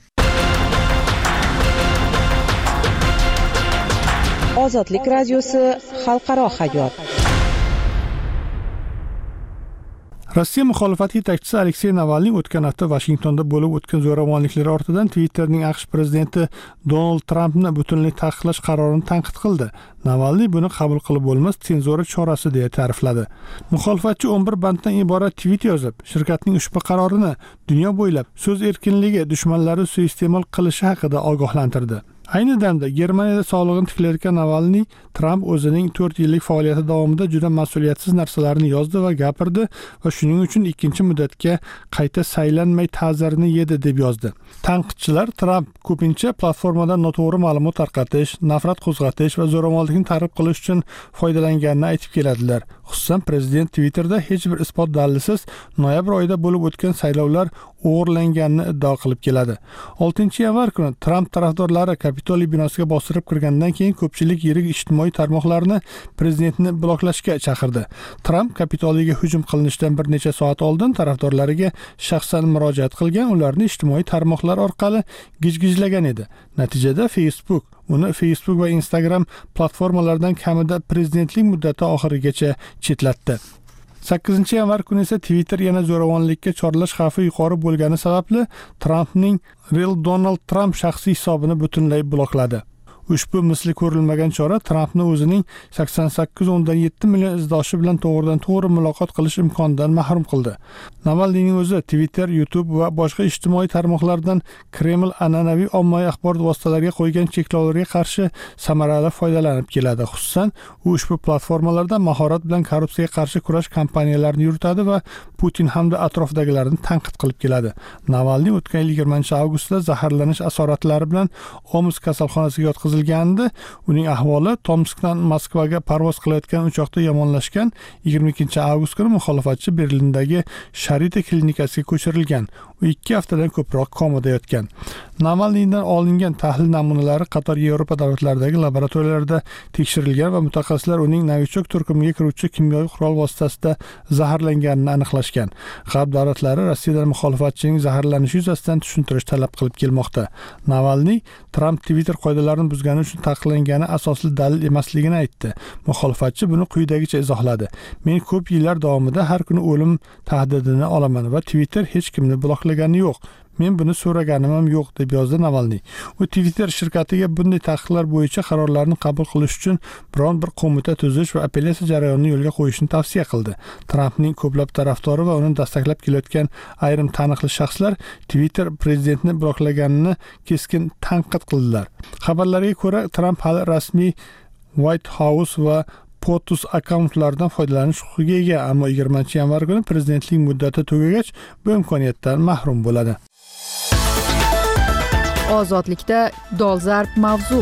Ozodlik radiosi xalqaro hayot. Rossiya muxolifati yetakchisi Aleksey Navalniy o'tgan hafta Vashingtonda bo'lib o'tgan zo'ravonliklar ortidan Twitterning AQSh prezidenti Donald Trampni butunlay taqiqlash qarorini tanqid qildi. Navalniy buni qabul qilib bo'lmas senzura chorasi deya ta'rifladi. Muxolifatchi o'n bir banddan iborat tweet yozib, shirkatning ushbu qarorini dunyo bo'ylab so'z erkinligi dushmanlari suiiste'mol qilishi haqida ogohlantirdi. Ayni damda Germaniyada sog'lig'ini tiklayotgan Navalniy Trump o'zining to'rt yillik faoliyati davomida juda mas'uliyatsiz narsalarni yozdi va gapirdi va shuning uchun ikkinchi muddatga qayta saylanmay ta'zirini yedi deb yozdi. Tanqidchilar Trump ko'pincha platformadan noto'g'ri ma'lumot tarqatish, nafrat qo'zg'atish va zo'ravonlikni targ'ib qilish uchun foydalanganini aytib keladilar. Xususan, prezident Twitterda hech bir isbot dalilsiz noyabr oyida bo'lib o'tgan saylovlar o'g'irlanganini iddao qilib keladi. oltinchi yanvar kuni Trump tarafdorlari Kapitoliy binosiga bostirib kirgandan keyin ko'pchilik yirik ijtimoiy tarmoqlarni prezidentni bloklashga chaqirdi. Tramp Kapitoliyga hujum qilinishidan bir necha soat oldin tarafdorlariga shaxsan murojaat qilgan, ularni ijtimoiy tarmoqlar orqali gijgijlagan edi. Natijada Facebook uni Facebook va Instagram platformalaridan kamida prezidentlik muddati oxirigacha chetlatdi. sakkizinchi yanvar kuni esa Twitter yana zo'ravonlikka chorlash xavfi yuqori bo'lgani sababli Trumpning Real Donald Trump shaxsiy hisobini butunlay blokladi. Ushbu misli ko'rilmagan chora Trumpni o'zining sakson sakkiz o'ndan yetti million izdoshi bilan to'g'ridan-to'g'ri muloqot qilish imkonidan mahrum qildi. Navalniyning o'zi Twitter, YouTube va boshqa ijtimoiy tarmoqlardan Kreml an'anaviy ommaviy axborot vositalariga qo'ygan cheklovlarga qarshi samarali foydalanib keladi. Xususan, u ushbu platformalarda mahorat bilan korrupsiyaga qarshi kurash kampaniyalarini yuritadi va Putin hamda atrofdagilarni tanqid qilib keladi. Navalniy o'tgan yil yigirmanchi avgustda zaharlanish asoratlari bilan Omsk kasalxonasiga yotqizilgandi. Uning ahvoli Tomskdan Moskvaga parvoz qilayotgan uchoqda yomonlashgan. yigirma ikkinchi avgust kuni muxolifatchi Berlindagi Sharita klinikasiga ko'chirilgan. U ikki haftadan ko'proq komada yotgan. Navalniydan olingan tahlil namunalari qator Yevropa davlatlaridagi laboratoriyalarda tekshirilgan va mutaxassislar uning novichok turkumiga kiruvchi kimyoviy qurol vositasida zaharlanganini aniqlashgan. G'arb davlatlari Rossiyadan muxolifatchining zaharlanishi yuzasidan tushuntirish talab qilib kelmoqda. Navalniy Trump Twitter qoidalarini buzgani uchun taqiqlangani asosli dalil emasligini aytdi. Muxolifatchi buni quyidagicha izohladi: "Men ko'p yillar davomida har kuni o'lim tahdidini olaman va Twitter hech kimni bloklagani yo'q. Men buni so'raganim ham yo'q", deb yozdi Navalniy. U Twitter shirkatiga bunday taqiqlar bo'yicha qarorlarni qabul qilish uchun biron bir qo'mita tuzish va apellyatsiya jarayonini yo'lga qo'yishni tavsiya qildi. Trampning ko'plab tarafdori va uni dastaklab kelayotgan ayrim taniqli shaxslar Twitter prezidentni bloklaganini keskin tanqid qildilar. Xabarlarga ko'ra, Tramp hali rasmiy White House va POTUS akkauntlardan foydalanish huquqiga ega, ammo yigirmanchi yanvar kuni prezidentlik muddati tugagach bu imkoniyatdan mahrum bo'ladi. Ozodlikda dolzarb mavzu.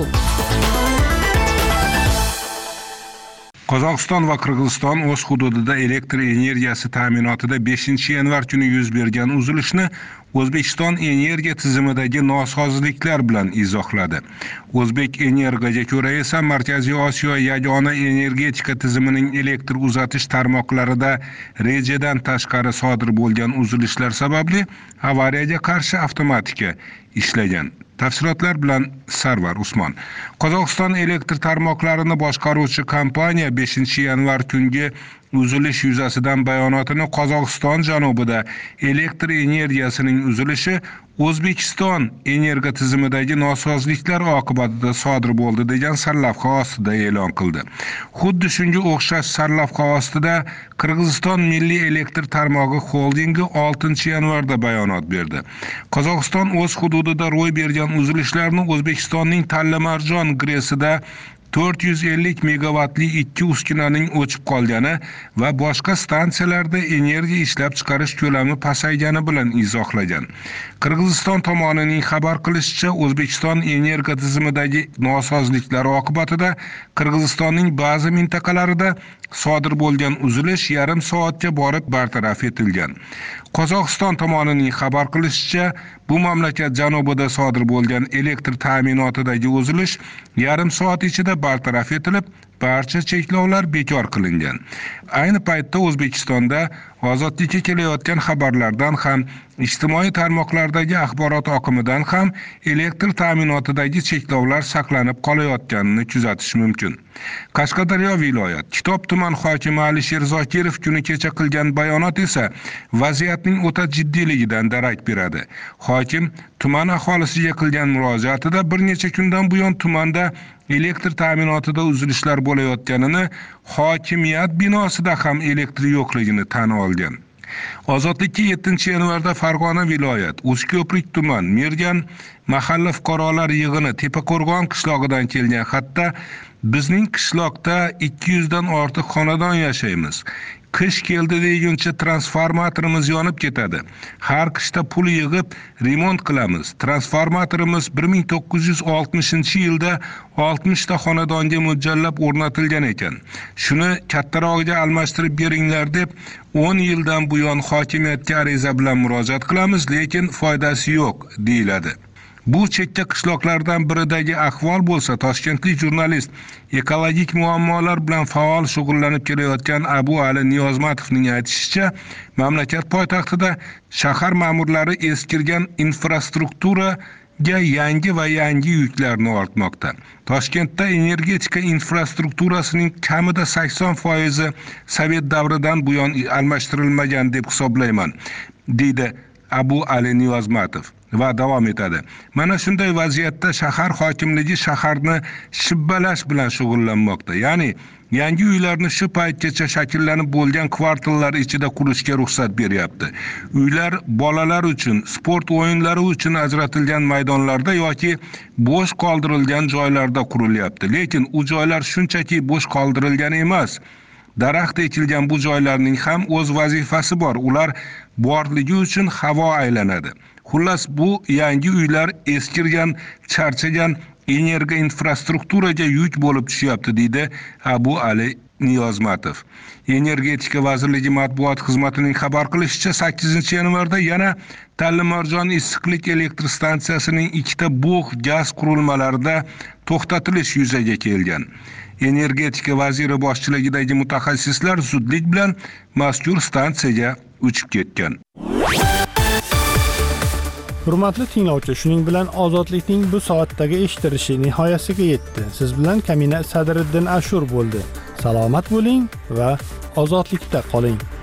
Qozog'iston va Qirg'iziston o'z hududida elektr energiyasi ta'minotida beshinchi yanvar kuni yuz bergan uzilishni O'zbekiston energiya tizimidagi nosozliklar bilan izohladi. O'zbek Energiyaga ko'ra esa Markaziy Osiyo yagona energetika tizimining elektr uzatish tarmoqlarida rejadan tashqari sodir bo'lgan uzilishlar sababli avariyaga qarshi avtomatika ishlagan. Tafsilotlar bilan Sarvar Usmon. Qozog'iston elektr tarmoqlarini boshqaruvchi kompaniya beshinchi yanvar kungi uzilish yuzasidan bayonotini Qozog'iston janubida elektr energiyasining uzilishi O'zbekiston energiya tizimidagi nosozliklar oqibatida sodir bo'ldi degan sarlavha ostida e'lon qildi. Xuddi shunga o'xshash sarlavha ostida Qirg'iziston Milliy elektr tarmog'i xoldingi oltinchi yanvarda bayonot berdi. Qozog'iston o'z hududida ro'y bergan uzilishlarni O'zbekistonning Talla-Marjon gresida to'rt yuz ellik megavatli ikki uskunaning o'chib qolgani va boshqa stansiyalarda energiya ishlab chiqarish ko'lami pasaygani bilan izohlagan. Qirg'iziston tomonining xabar qilishicha, O'zbekiston energiya tizimidagi nosozliklar oqibatida Qirg'izistonning ba'zi mintaqalarida sodir bo'lgan uzilish yarim soatga borib bartaraf etilgan. Qozog'iston tomonining xabar qilishicha, bu mamlakat janubida sodir bo'lgan elektr ta'minotidagi uzilish yarim soat ichida bartaraf etilib, barcha cheklovlar bekor qilingan. Ayni paytda O'zbekistonda ozodlikka kelayotgan xabarlardan ham, ijtimoiy tarmoqlardagi axborot oqimidan ham elektr ta'minotidagi cheklovlar saqlanib qolayotganini kuzatish mumkin. Qashqadaryo viloyat Kitob tuman hokimi Alisher Zokirov kuni kecha qilgan bayonot esa vaziyatning o'ta jiddiyligidan darak beradi. Hokim tuman aholisiga qilgan murojaatida bir necha kundan buyon tumanda elektr ta'minotida uzilishlar bo'layotganini, hokimiyat binosida ham elektr yo'qligini tan olgan. Ozodlikka yettinchi yanvarda Farg'ona viloyat Uzko'prik tuman Mergan mahalla fuqarolar yig'ini Tepaqo'rg'on qishlog'idan kelgan xatda bizning qishloqda ikki yuz dan ortiq xonadon yashaymiz. Qish keldi deguncha transformatorimiz yonib ketadi. Har qishda pul yig'ib remont qilamiz. Transformatorimiz bir ming to'qqiz yuz oltmishinchi yilda oltmish ta xonadonga mo'ljallab o'rnatilgan ekan. Shuni kattarog'iga almashtirib beringlar deb o'n yildan buyon hokimiyatga ariza bilan murojaat qilamiz, lekin foydasi yo'q, deyiladi. Bu chekka qishloqlardan biridagi ahvol bo'lsa, toshkentlik jurnalist ekologik muammolar bilan faol shug'ullanib kelayotgan Abu Ali Niyozmatovning aytishicha, mamlakat poytaxtida shahar ma'murlari eskirgan infrastruktura ga yangi va yangi yuklarni ortmoqda. Toshkentda energetika infrastrukturasining kamida sakson foizi Sovet davridan buyon almashtirilmagan deb hisoblayman, deydi Abu Ali Niyozmatov va davom etadi. Mana shunday vaziyatda shahar hokimligi shaharni shibbalash bilan shug'ullanmoqda. Ya'ni yangi uylarni shu paytgacha shakllanib bo'lgan kvartallar ichida qurishga ruxsat beryapti. Uylar bolalar uchun, sport o'yinlari uchun ajratilgan maydonlarda yoki bo'sh qoldirilgan joylarda qurilyapti. Lekin u joylar shunchaki bo'sh qoldirilgan emas. Daraxt ekilgan bu joylarning ham o'z vazifasi bor. Ular borligi uchun havo aylanadi. Xullas, bu yangi uylar eskirgan, charchagan energiya infrastrukturaga yuk bo'lib tushyapti, deydi Abu Ali Niyozmatov. Energetika vazirligi matbuot xizmatining xabar qilishicha, sakkizinchi yanvarda yana Tallimarjon issiqlik elektr stansiyasining ikkita bug' gaz qurilmalarida to'xtatilish yuzaga kelgan. Energetika vaziri boshchiligidagi mutaxassislar zudlik bilan mazkur stansiyaga uchib ketgan. Hurmatli tinglovchi, shuning bilan ozodlikning bu soatdagi eshitilishi nihoyasiga yetdi. Siz bilan Kamina Sadriddin Ashur bo'ldi. Salomat bo'ling va ozodlikda qoling.